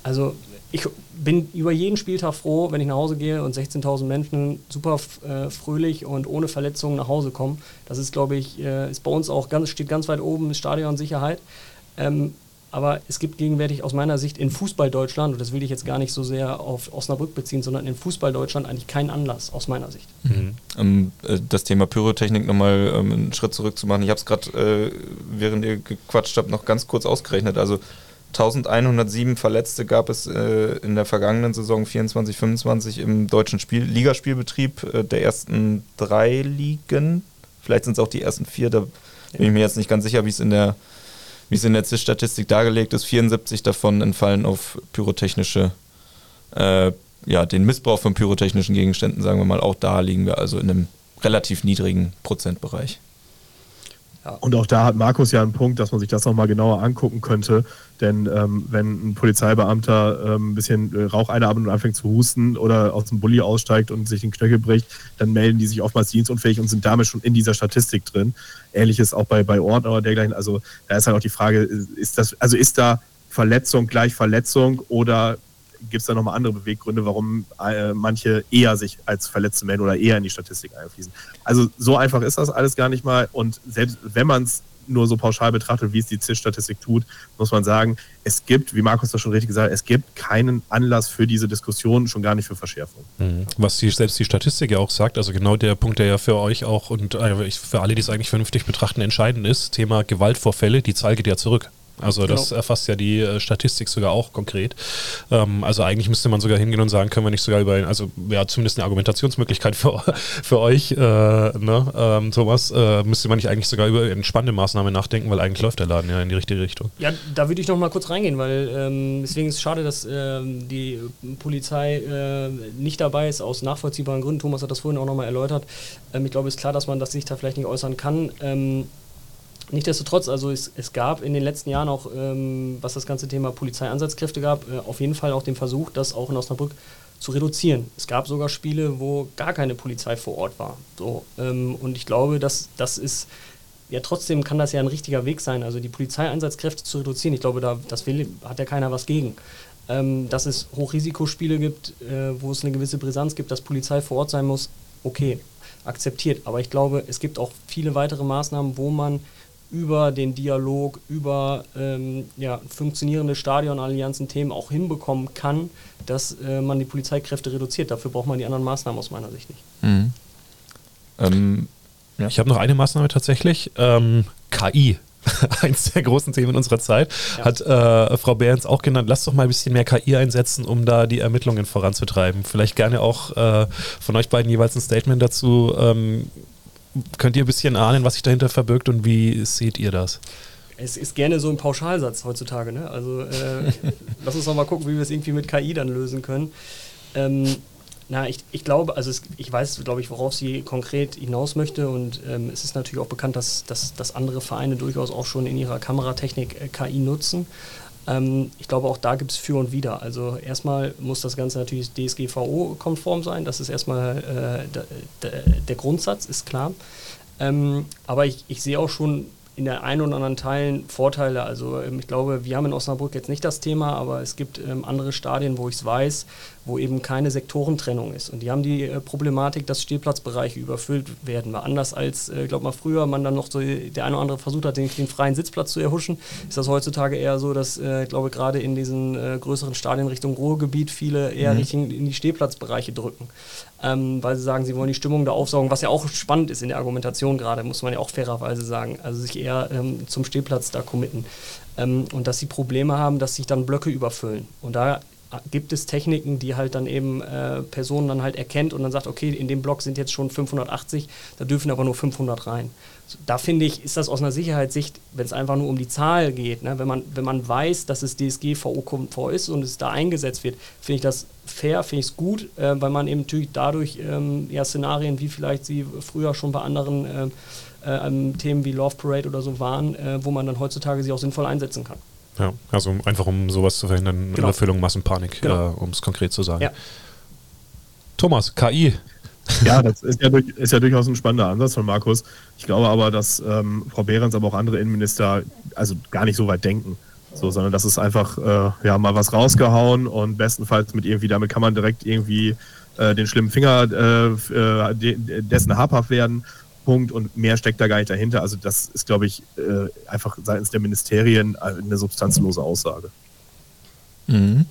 Also ich bin über jeden Spieltag froh, wenn ich nach Hause gehe und sechzehntausend Menschen super äh, fröhlich und ohne Verletzungen nach Hause kommen. Das ist, glaube ich, äh, ist bei uns auch ganz, steht ganz weit oben, Stadionsicherheit. Ähm, aber es gibt gegenwärtig aus meiner Sicht in Fußball Deutschland, und das will ich jetzt gar nicht so sehr auf Osnabrück beziehen, sondern in Fußball Deutschland eigentlich keinen Anlass aus meiner Sicht. Mhm. Ähm, das Thema Pyrotechnik nochmal ähm, einen Schritt zurück zu machen. Ich habe es gerade, äh, während ihr gequatscht habt, noch ganz kurz ausgerechnet. Also elfhundertsieben Verletzte gab es äh, in der vergangenen Saison vierundzwanzig fünfundzwanzig im deutschen Spiel Ligaspielbetrieb äh, der ersten drei Ligen. Vielleicht sind es auch die ersten vier, da bin ich mir jetzt nicht ganz sicher, wie es in der wie es in der Statistik dargelegt ist. vierundsiebzig davon entfallen auf pyrotechnische, äh, ja, den Missbrauch von pyrotechnischen Gegenständen, sagen wir mal. Auch da liegen wir also in einem relativ niedrigen Prozentbereich. Ja. Und auch da hat Markus ja einen Punkt, dass man sich das nochmal genauer angucken könnte. Denn ähm, wenn ein Polizeibeamter ähm, ein bisschen äh, Rauch einatmet und anfängt zu husten oder aus dem Bulli aussteigt und sich den Knöchel bricht, dann melden die sich oftmals dienstunfähig und sind damit schon in dieser Statistik drin. Ähnliches auch bei, bei Ordner oder dergleichen. Also da ist halt auch die Frage, ist das, also ist da Verletzung gleich Verletzung oder gibt es da nochmal andere Beweggründe, warum äh, manche eher sich als Verletzte melden oder eher in die Statistik einfließen. Also so einfach ist das alles gar nicht mal. Und selbst wenn man es nur so pauschal betrachtet, wie es die Z I S-Statistik tut, muss man sagen, es gibt, wie Markus das schon richtig gesagt hat, es gibt keinen Anlass für diese Diskussion, schon gar nicht für Verschärfung. Was die, selbst die Statistik ja auch sagt, also genau der Punkt, der ja für euch auch und äh, für alle, die es eigentlich vernünftig betrachten, entscheidend ist, Thema Gewaltvorfälle, die Zahl geht ja zurück. Also das genau. erfasst ja die äh, Statistik sogar auch konkret. Ähm, also eigentlich müsste man sogar hingehen und sagen, können wir nicht sogar über, also ja, zumindest eine Argumentationsmöglichkeit für, für euch, äh, ne, ähm, Thomas, äh, müsste man nicht eigentlich sogar über entspannende Maßnahmen nachdenken, weil eigentlich läuft der Laden ja in die richtige Richtung. Ja, da würde ich noch mal kurz reingehen, weil ähm, deswegen ist es schade, dass ähm, die Polizei äh, nicht dabei ist, aus nachvollziehbaren Gründen. Thomas hat das vorhin auch noch mal erläutert. Ähm, ich glaube, es ist klar, dass man das sich da vielleicht nicht äußern kann. Ähm, Nichtsdestotrotz, also es, es gab in den letzten Jahren auch, ähm, was das ganze Thema Polizeieinsatzkräfte gab, äh, auf jeden Fall auch den Versuch, das auch in Osnabrück zu reduzieren. Es gab sogar Spiele, wo gar keine Polizei vor Ort war. So, ähm, und ich glaube, dass das ist, ja trotzdem kann das ja ein richtiger Weg sein, also die Polizeieinsatzkräfte zu reduzieren. Ich glaube, da das will, hat ja keiner was gegen. Ähm, dass es Hochrisikospiele gibt, äh, wo es eine gewisse Brisanz gibt, dass Polizei vor Ort sein muss, okay, akzeptiert. Aber ich glaube, es gibt auch viele weitere Maßnahmen, wo man über den Dialog, über ähm, ja, funktionierende Stadionallianzen, Themen auch hinbekommen kann, dass äh, man die Polizeikräfte reduziert. Dafür braucht man die anderen Maßnahmen aus meiner Sicht nicht. Mhm. Ähm, ja. Ich habe noch eine Maßnahme tatsächlich, ähm, K I. Eins der großen Themen unserer Zeit, ja. Hat äh, Frau Behrens auch genannt. Lasst doch mal ein bisschen mehr K I einsetzen, um da die Ermittlungen voranzutreiben. Vielleicht gerne auch äh, von euch beiden jeweils ein Statement dazu. Ähm, Könnt ihr ein bisschen ahnen, was sich dahinter verbirgt und wie seht ihr das? Es ist gerne so ein Pauschalsatz heutzutage. Ne? Also äh, lass uns doch mal gucken, wie wir es irgendwie mit K I dann lösen können. Ähm, na, ich, ich glaube, also es, ich weiß, glaube ich, worauf sie konkret hinaus möchte und ähm, es ist natürlich auch bekannt, dass, dass, dass andere Vereine durchaus auch schon in ihrer Kameratechnik äh, K I nutzen. Ähm, ich glaube, auch da gibt es für und wider. Also erstmal muss das Ganze natürlich D S G V O-konform sein. Das ist erstmal äh, der, der, der Grundsatz, ist klar. Ähm, aber ich, ich sehe auch schon in der einen oder anderen Teilen Vorteile. Also ähm, ich glaube, wir haben in Osnabrück jetzt nicht das Thema, aber es gibt ähm, andere Stadien, wo ich es weiß, wo eben keine Sektorentrennung ist. Und die haben die äh, Problematik, dass Stehplatzbereiche überfüllt werden. Mal anders als, ich äh, glaube mal früher, man dann noch so der eine oder andere versucht hat, den, den freien Sitzplatz zu erhuschen, ist das heutzutage eher so, dass äh, ich glaube gerade in diesen äh, größeren Stadien Richtung Ruhrgebiet viele eher mhm. Richtung in die Stehplatzbereiche drücken. Ähm, weil sie sagen, sie wollen die Stimmung da aufsaugen, was ja auch spannend ist in der Argumentation gerade, muss man ja auch fairerweise sagen. Also sich eher ähm, zum Stehplatz da committen. Ähm, und dass sie Probleme haben, dass sich dann Blöcke überfüllen. Und da gibt es Techniken, die halt dann eben äh, Personen dann halt erkennt und dann sagt, okay, in dem Block sind jetzt schon fünfhundertachtzig, da dürfen aber nur fünfhundert rein. So, da finde ich, ist das aus einer Sicherheitssicht, wenn es einfach nur um die Zahl geht, ne, wenn man, wenn man weiß, dass es D S G V O-konform ist und es da eingesetzt wird, finde ich das fair, finde ich es gut, äh, weil man eben natürlich dadurch ähm, ja, Szenarien, wie vielleicht sie früher schon bei anderen äh, äh, Themen wie Love Parade oder so waren, äh, wo man dann heutzutage sie auch sinnvoll einsetzen kann. Ja, also einfach um sowas zu verhindern, genau. Überfüllung, Massenpanik, genau. äh, um es konkret zu sagen. Ja. Thomas, K I. Ja, das ist ja, durch, ist ja durchaus ein spannender Ansatz von Markus. Ich glaube aber, dass ähm, Frau Behrens, aber auch andere Innenminister also gar nicht so weit denken. So, sondern das ist einfach, äh, ja, mal was rausgehauen und bestenfalls mit irgendwie, damit kann man direkt irgendwie äh, den schlimmen Finger äh, de, dessen habhaft werden. Punkt. Und mehr steckt da gar nicht dahinter. Also das ist, glaube ich, äh, einfach seitens der Ministerien eine substanzlose Aussage. Mhm.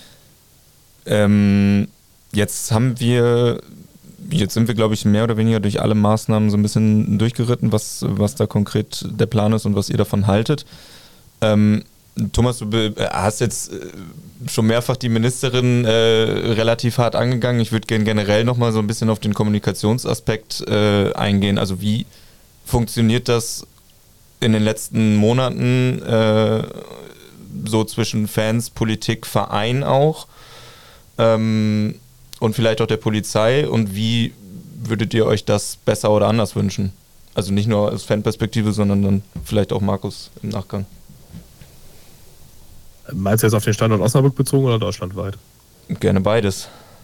Ähm, jetzt haben wir, jetzt sind wir, glaube ich, mehr oder weniger durch alle Maßnahmen so ein bisschen durchgeritten, was, was da konkret der Plan ist und was ihr davon haltet. Ähm, Thomas, du hast jetzt schon mehrfach die Ministerin äh, relativ hart angegangen. Ich würde gerne generell nochmal so ein bisschen auf den Kommunikationsaspekt äh, eingehen. Also wie funktioniert das in den letzten Monaten äh, so zwischen Fans, Politik, Verein auch ähm, und vielleicht auch der Polizei, und wie würdet ihr euch das besser oder anders wünschen? Also nicht nur aus Fanperspektive, sondern dann vielleicht auch Markus im Nachgang. Meinst du jetzt auf den Standort Osnabrück bezogen oder deutschlandweit? Gerne beides.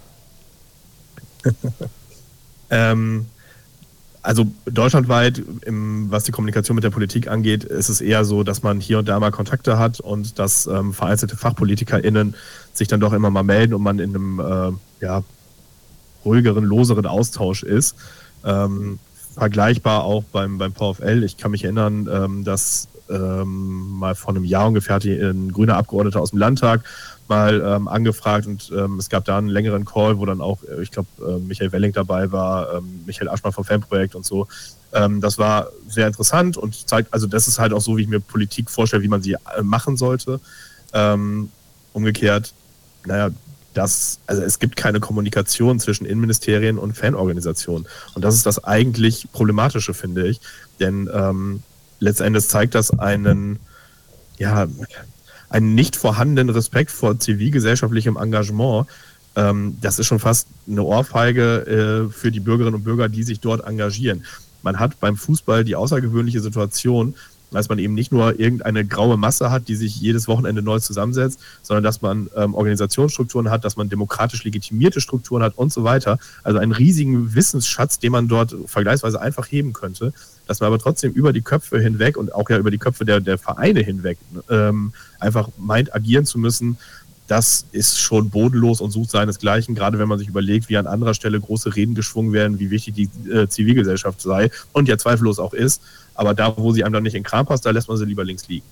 ähm, also deutschlandweit, im, was die Kommunikation mit der Politik angeht, ist es eher so, dass man hier und da mal Kontakte hat und dass ähm, vereinzelte FachpolitikerInnen sich dann doch immer mal melden und man in einem äh, ja, ruhigeren, loseren Austausch ist. Ähm, vergleichbar auch beim, beim VfL. Ich kann mich erinnern, ähm, dass ähm, mal vor einem Jahr ungefähr die, ein grüner Abgeordneter aus dem Landtag mal ähm, angefragt und ähm, es gab da einen längeren Call, wo dann auch, ich glaube, äh, Michael Welling dabei war, ähm, Michael Aschmann vom Fanprojekt und so. Ähm, das war sehr interessant und zeigt, also das ist halt auch so, wie ich mir Politik vorstelle, wie man sie äh, machen sollte. Ähm, umgekehrt, naja, das, also es gibt keine Kommunikation zwischen Innenministerien und Fanorganisationen. Und das ist das eigentlich Problematische, finde ich. Denn ähm, letztendlich zeigt das einen, ja, einen nicht vorhandenen Respekt vor zivilgesellschaftlichem Engagement. Ähm, das ist schon fast eine Ohrfeige äh, für die Bürgerinnen und Bürger, die sich dort engagieren. Man hat beim Fußball die außergewöhnliche Situation, dass man eben nicht nur irgendeine graue Masse hat, die sich jedes Wochenende neu zusammensetzt, sondern dass man ähm, Organisationsstrukturen hat, dass man demokratisch legitimierte Strukturen hat und so weiter. Also einen riesigen Wissensschatz, den man dort vergleichsweise einfach heben könnte, dass man aber trotzdem über die Köpfe hinweg und auch ja über die Köpfe der, der Vereine hinweg ähm, einfach meint, agieren zu müssen. Das ist schon bodenlos und sucht seinesgleichen, gerade wenn man sich überlegt, wie an anderer Stelle große Reden geschwungen werden, wie wichtig die äh, Zivilgesellschaft sei und ja zweifellos auch ist. Aber da, wo sie einem dann nicht in den Kram passt, da lässt man sie lieber links liegen.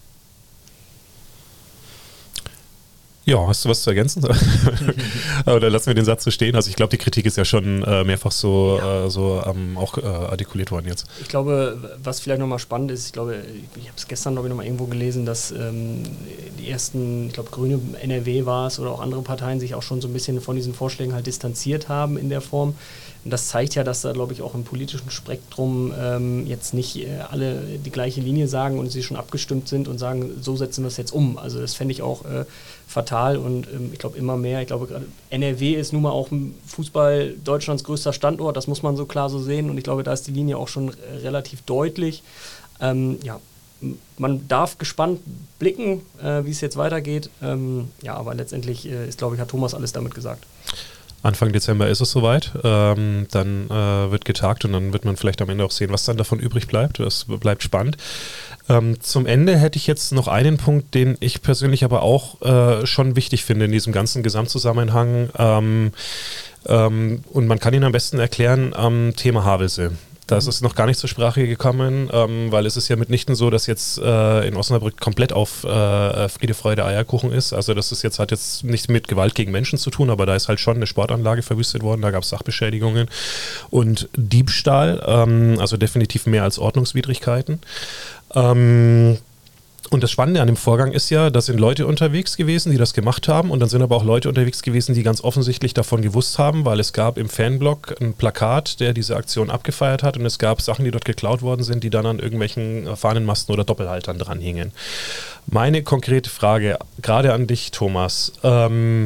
Ja, hast du was zu ergänzen? Oder lassen wir den Satz so stehen? Also ich glaube, die Kritik ist ja schon äh, mehrfach so, ja. äh, so ähm, auch äh, artikuliert worden jetzt. Ich glaube, was vielleicht nochmal spannend ist, ich glaube, ich habe es gestern glaube ich nochmal irgendwo gelesen, dass ähm, die ersten, ich glaube Grüne, N R W war es oder auch andere Parteien sich auch schon so ein bisschen von diesen Vorschlägen halt distanziert haben in der Form. Und das zeigt ja, dass da, glaube ich, auch im politischen Spektrum ähm, jetzt nicht äh, alle die gleiche Linie sagen und sie schon abgestimmt sind und sagen, so setzen wir es jetzt um. Also das fände ich auch äh, fatal und ähm, ich glaube immer mehr, ich glaube gerade N R W ist nun mal auch Fußball Deutschlands größter Standort, das muss man so klar so sehen und ich glaube, da ist die Linie auch schon äh, relativ deutlich. Ähm, ja, man darf gespannt blicken, äh, wie es jetzt weitergeht. Ähm, ja, aber letztendlich äh, ist, glaube ich, hat Thomas alles damit gesagt. Anfang Dezember ist es soweit, ähm, dann äh, wird getagt und dann wird man vielleicht am Ende auch sehen, was dann davon übrig bleibt. Das bleibt spannend. Ähm, zum Ende hätte ich jetzt noch einen Punkt, den ich persönlich aber auch äh, schon wichtig finde in diesem ganzen Gesamtzusammenhang. Ähm, ähm, und man kann ihn am besten erklären am Thema Havelse. Das ist noch gar nicht zur Sprache gekommen, ähm, weil es ist ja mitnichten so, dass jetzt äh, in Osnabrück komplett auf äh, Friede, Freude, Eierkuchen ist. Also das ist jetzt, hat jetzt nicht mit Gewalt gegen Menschen zu tun, aber da ist halt schon eine Sportanlage verwüstet worden, da gab es Sachbeschädigungen und Diebstahl, ähm, also definitiv mehr als Ordnungswidrigkeiten. Ähm, Und das Spannende an dem Vorgang ist ja, da sind Leute unterwegs gewesen, die das gemacht haben und dann sind aber auch Leute unterwegs gewesen, die ganz offensichtlich davon gewusst haben, weil es gab im Fanblog ein Plakat, der diese Aktion abgefeiert hat und es gab Sachen, die dort geklaut worden sind, die dann an irgendwelchen Fahnenmasten oder Doppelhaltern dran hingen. Meine konkrete Frage, gerade an dich, Thomas, ähm,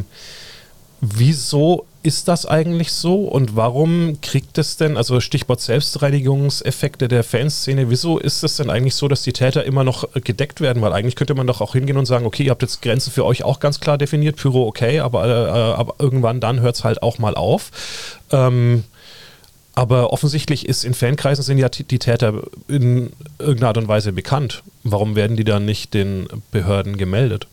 wieso ist das eigentlich so und warum kriegt es denn, also Stichwort Selbstreinigungseffekte der Fanszene, wieso ist es denn eigentlich so, dass die Täter immer noch gedeckt werden? Weil eigentlich könnte man doch auch hingehen und sagen, okay, ihr habt jetzt Grenzen für euch auch ganz klar definiert, Pyro okay, aber, äh, aber irgendwann dann hört es halt auch mal auf. Ähm, Aber offensichtlich ist in Fankreisen sind ja die Täter in irgendeiner Art und Weise bekannt. Warum werden die dann nicht den Behörden gemeldet?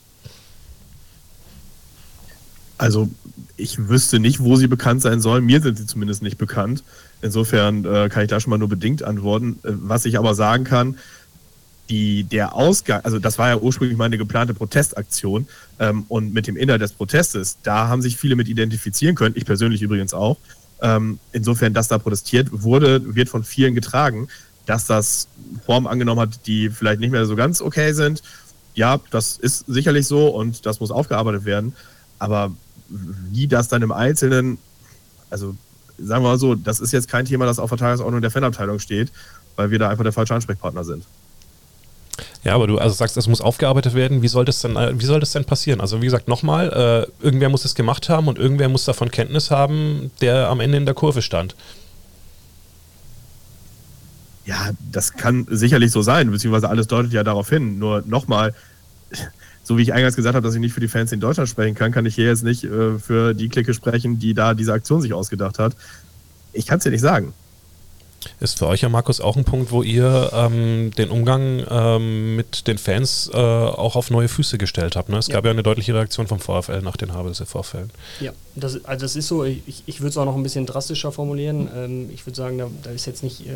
Also ich wüsste nicht, wo sie bekannt sein sollen. Mir sind sie zumindest nicht bekannt. Insofern äh, kann ich da schon mal nur bedingt antworten. Äh, was ich aber sagen kann, die, der Ausgang, also das war ja ursprünglich mal eine geplante Protestaktion ähm, und mit dem Inhalt des Protestes, da haben sich viele mit identifizieren können, ich persönlich übrigens auch. Ähm, insofern, dass da protestiert wurde, wird von vielen getragen. Dass das Formen angenommen hat, die vielleicht nicht mehr so ganz okay sind, ja, das ist sicherlich so und das muss aufgearbeitet werden. Aber wie das dann im Einzelnen, also sagen wir mal so, das ist jetzt kein Thema, das auf der Tagesordnung der Fanabteilung steht, weil wir da einfach der falsche Ansprechpartner sind. Ja, aber du also sagst, es muss aufgearbeitet werden. Wie soll das denn, wie soll das denn passieren? Also wie gesagt, nochmal, äh, irgendwer muss es gemacht haben und irgendwer muss davon Kenntnis haben, der am Ende in der Kurve stand. Ja, das kann sicherlich so sein, beziehungsweise alles deutet ja darauf hin. Nur nochmal, so wie ich eingangs gesagt habe, dass ich nicht für die Fans in Deutschland sprechen kann, kann ich hier jetzt nicht äh, für die Clique sprechen, die da diese Aktion sich ausgedacht hat. Ich kann es dir nicht sagen. Ist für euch ja, Markus, auch ein Punkt, wo ihr ähm, den Umgang ähm, mit den Fans äh, auch auf neue Füße gestellt habt. Ne? Es ja. gab ja eine deutliche Reaktion vom VfL nach den Havelse-Vorfällen. Ja, das, also das ist so, ich, ich würde es auch noch ein bisschen drastischer formulieren. Ähm, ich würde sagen, da, da ist jetzt nicht äh,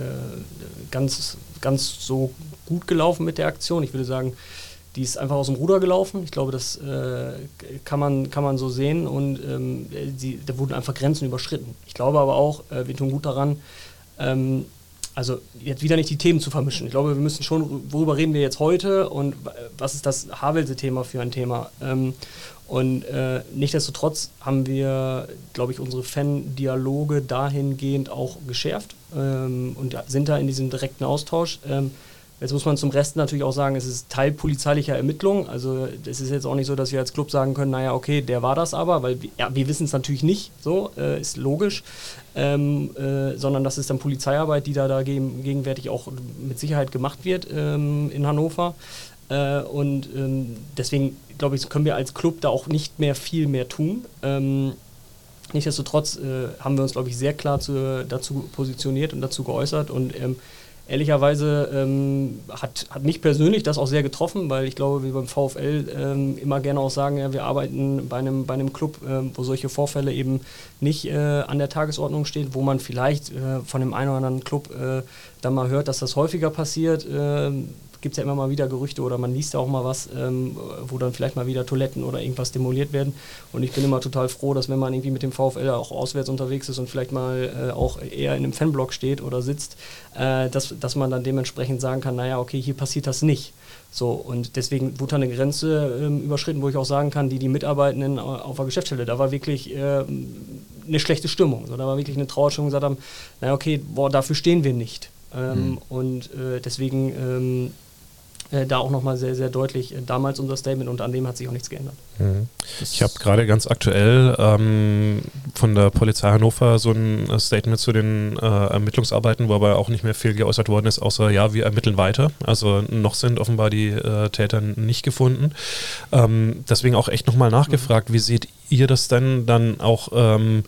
ganz, ganz so gut gelaufen mit der Aktion. Ich würde sagen, die ist einfach aus dem Ruder gelaufen. Ich glaube, das äh, kann, man, kann man so sehen und ähm, die, da wurden einfach Grenzen überschritten. Ich glaube aber auch, äh, wir tun gut daran, Ähm, also jetzt wieder nicht die Themen zu vermischen. Ich glaube, wir müssen schon, worüber reden wir jetzt heute und was ist das Havelse-Thema für ein Thema? Ähm, und äh, nichtsdestotrotz haben wir, glaube ich, unsere Fan-Dialoge dahingehend auch geschärft ähm, und sind da in diesem direkten Austausch. Ähm, Jetzt muss man zum Rest natürlich auch sagen, es ist Teil polizeilicher Ermittlungen. Also es ist jetzt auch nicht so, dass wir als Club sagen können, naja, okay, der war das aber, weil wir, ja, wir wissen es natürlich nicht, so, äh, ist logisch, ähm, äh, sondern das ist dann Polizeiarbeit, die da, da gegen, gegenwärtig auch mit Sicherheit gemacht wird ähm, in Hannover. Äh, und ähm, deswegen, glaube ich, können wir als Club da auch nicht mehr viel mehr tun. Ähm, nichtsdestotrotz äh, haben wir uns, glaube ich, sehr klar zu, dazu positioniert und dazu geäußert und ähm, ehrlicherweise ähm, hat, hat mich persönlich das auch sehr getroffen, weil ich glaube, wir beim VfL ähm, immer gerne auch sagen, ja, wir arbeiten bei einem, bei einem Club, ähm, wo solche Vorfälle eben nicht äh, an der Tagesordnung stehen, wo man vielleicht äh, von dem einen oder anderen Club äh, dann mal hört, dass das häufiger passiert. Äh, gibt es ja immer mal wieder Gerüchte oder man liest ja auch mal was, ähm, wo dann vielleicht mal wieder Toiletten oder irgendwas demoliert werden. Und ich bin immer total froh, dass wenn man irgendwie mit dem VfL auch auswärts unterwegs ist und vielleicht mal äh, auch eher in einem Fanblock steht oder sitzt, äh, dass, dass man dann dementsprechend sagen kann, naja, okay, hier passiert das nicht. So, und deswegen wurde eine Grenze ähm, überschritten, wo ich auch sagen kann, die, die Mitarbeitenden auf der Geschäftsstelle, da war wirklich äh, eine schlechte Stimmung. So, da war wirklich eine Trauerstimmung, gesagt haben, naja, okay, boah, dafür stehen wir nicht. Ähm, mhm. Und äh, deswegen ähm, Äh, da auch nochmal sehr, sehr deutlich äh, damals unser Statement und an dem hat sich auch nichts geändert. Mhm. Ich habe gerade ganz aktuell ähm, von der Polizei Hannover so ein Statement zu den äh, Ermittlungsarbeiten, wo aber auch nicht mehr viel geäußert worden ist, außer ja, wir ermitteln weiter. Also noch sind offenbar die äh, Täter nicht gefunden. Ähm, deswegen auch echt nochmal nachgefragt, mhm. wie seht ihr das denn dann auch ähm,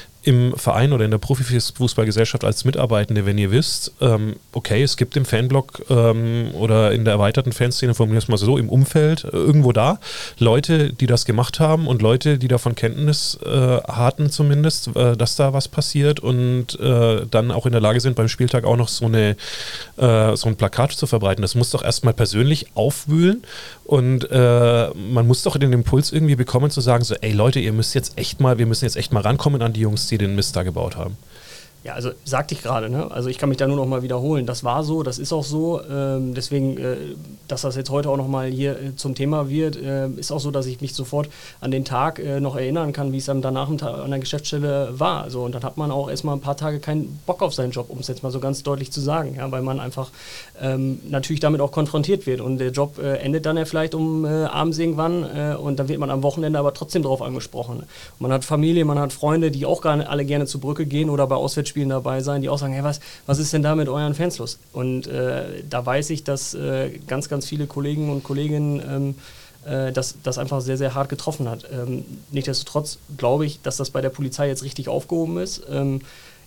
im Verein oder in der Profifußballgesellschaft als Mitarbeitende, wenn ihr wisst, ähm, okay, es gibt im Fanblock ähm, oder in der erweiterten Fanszene, formulieren wir es mal so, im Umfeld äh, irgendwo da Leute, die das gemacht haben und Leute, die davon Kenntnis äh, hatten zumindest, äh, dass da was passiert und äh, dann auch in der Lage sind, beim Spieltag auch noch so, eine, äh, so ein Plakat zu verbreiten. Das muss doch erstmal persönlich aufwühlen und äh, man muss doch den Impuls irgendwie bekommen zu sagen, so, ey Leute, ihr müsst jetzt echt mal, wir müssen jetzt echt mal rankommen an die Jungs, die den Mist da gebaut haben. Ja, also sagte ich gerade, ne? Also ich kann mich da nur noch mal wiederholen. Das war so, das ist auch so. Ähm, deswegen, äh, dass das jetzt heute auch noch mal hier äh, zum Thema wird, äh, ist auch so, dass ich mich sofort an den Tag äh, noch erinnern kann, wie es dann danach an der Geschäftsstelle war. Also, und dann hat man auch erstmal ein paar Tage keinen Bock auf seinen Job, um es jetzt mal so ganz deutlich zu sagen, ja? Weil man einfach ähm, natürlich damit auch konfrontiert wird. Und der Job äh, endet dann ja vielleicht um äh, abends irgendwann äh, und dann wird man am Wochenende aber trotzdem drauf angesprochen. Und man hat Familie, man hat Freunde, die auch gar alle gerne zur Brücke gehen oder bei Auswärtsspielen dabei sein, die auch sagen, hey, was, was ist denn da mit euren Fans los? Und äh, da weiß ich, dass äh, ganz, ganz viele Kollegen und Kolleginnen ähm, äh, das, das einfach sehr, sehr hart getroffen hat. Ähm, nichtsdestotrotz glaube ich, dass das bei der Polizei jetzt richtig aufgehoben ist. Ähm,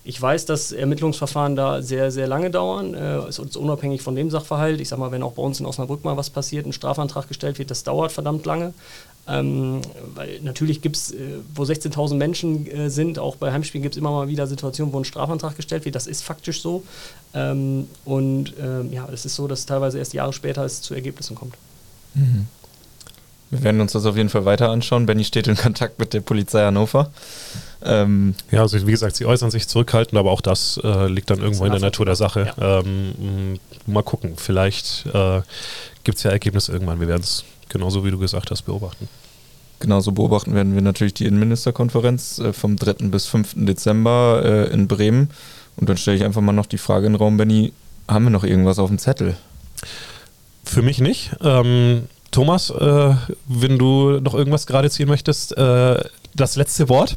Ich weiß, dass Ermittlungsverfahren da sehr, sehr lange dauern. Äh, ist uns unabhängig von dem Sachverhalt. Ich sag mal, wenn auch bei uns in Osnabrück mal was passiert, ein Strafantrag gestellt wird, das dauert verdammt lange. Ähm, weil natürlich gibt es, äh, wo sechzehntausend Menschen äh, sind, auch bei Heimspielen gibt es immer mal wieder Situationen, wo ein Strafantrag gestellt wird. Das ist faktisch so. Ähm, und ähm, ja, es ist so, dass teilweise erst Jahre später es zu Ergebnissen kommt. Mhm. Wir werden uns das auf jeden Fall weiter anschauen. Benni steht in Kontakt mit der Polizei Hannover. Ähm ja, also wie gesagt, sie äußern sich zurückhaltend, aber auch das äh, liegt dann irgendwo in der Natur der Sache. Ja. Ähm, mal gucken, vielleicht äh, gibt es ja Ergebnisse irgendwann. Wir werden es genauso, wie du gesagt hast, beobachten. Genauso beobachten werden wir natürlich die Innenministerkonferenz äh, vom dritten bis fünften Dezember äh, in Bremen. Und dann stelle ich einfach mal noch die Frage in den Raum, Benni, haben wir noch irgendwas auf dem Zettel? Für mich nicht. Ähm, Thomas, äh, wenn du noch irgendwas gerade ziehen möchtest, äh, das letzte Wort?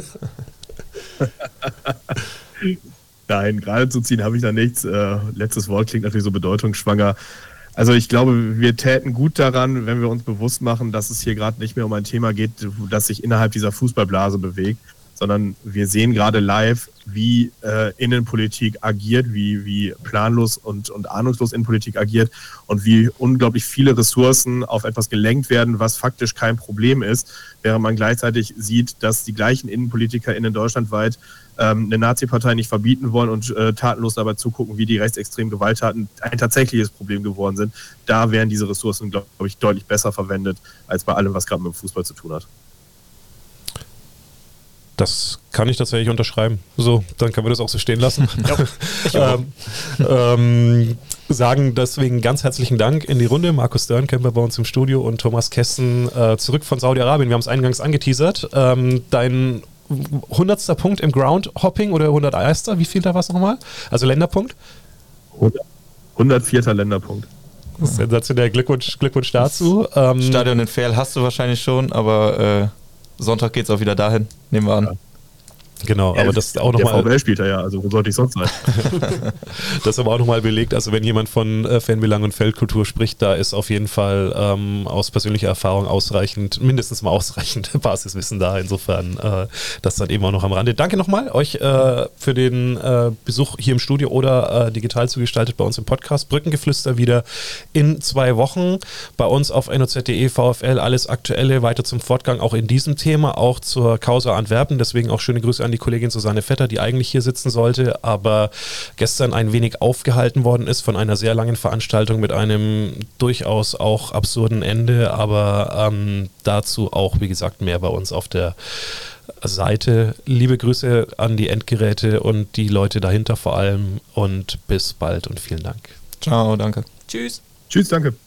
Nein, gerade zu ziehen habe ich da nichts. Äh, letztes Wort klingt natürlich so bedeutungsschwanger. Also ich glaube, wir täten gut daran, wenn wir uns bewusst machen, dass es hier gerade nicht mehr um ein Thema geht, das sich innerhalb dieser Fußballblase bewegt, sondern wir sehen gerade live, wie äh, Innenpolitik agiert, wie, wie planlos und, und ahnungslos Innenpolitik agiert und wie unglaublich viele Ressourcen auf etwas gelenkt werden, was faktisch kein Problem ist, während man gleichzeitig sieht, dass die gleichen InnenpolitikerInnen deutschlandweit ähm, eine Nazi-Partei nicht verbieten wollen und äh, tatenlos dabei zugucken, wie die rechtsextremen Gewalttaten ein tatsächliches Problem geworden sind. Da wären diese Ressourcen, glaube ich, deutlich besser verwendet, als bei allem, was gerade mit dem Fußball zu tun hat. Das kann ich tatsächlich unterschreiben. So, dann können wir das auch so stehen lassen. Ja, ähm, ähm, sagen deswegen ganz herzlichen Dank in die Runde. Markus Dörnkämper bei uns im Studio und Thomas Kesten äh, zurück von Saudi-Arabien. Wir haben es eingangs angeteasert. Ähm, dein hundertster Punkt im Groundhopping oder hunderterster Wie viel da war es nochmal? Also Länderpunkt? hundertvierter Länderpunkt. Sensationell. Glückwunsch, Glückwunsch dazu. Ähm, Stadion in Verl hast du wahrscheinlich schon, aber äh, Sonntag geht es auch wieder dahin, nehmen wir an. Ja. Genau, aber das auch nochmal. Der V W L spielt er ja, also wo sollte ich sonst sein? Das aber auch nochmal belegt, also wenn jemand von äh, Fanbelang und Feldkultur spricht, da ist auf jeden Fall ähm, aus persönlicher Erfahrung ausreichend, mindestens mal ausreichend Basiswissen da. Insofern äh, das dann eben auch noch am Rande. Danke nochmal euch äh, für den äh, Besuch hier im Studio oder äh, digital zugestaltet bei uns im Podcast. Brückengeflüster wieder in zwei Wochen. Bei uns auf N O Z punkt de, VfL, alles Aktuelle, weiter zum Fortgang auch in diesem Thema, auch zur Causa Antwerpen. Deswegen auch schöne Grüße an die Kollegin Susanne Vetter, die eigentlich hier sitzen sollte, aber gestern ein wenig aufgehalten worden ist von einer sehr langen Veranstaltung mit einem durchaus auch absurden Ende, aber ähm, dazu auch, wie gesagt, mehr bei uns auf der Seite. Liebe Grüße an die Endgeräte und die Leute dahinter vor allem und bis bald und vielen Dank. Ciao, danke. Tschüss. Tschüss, danke.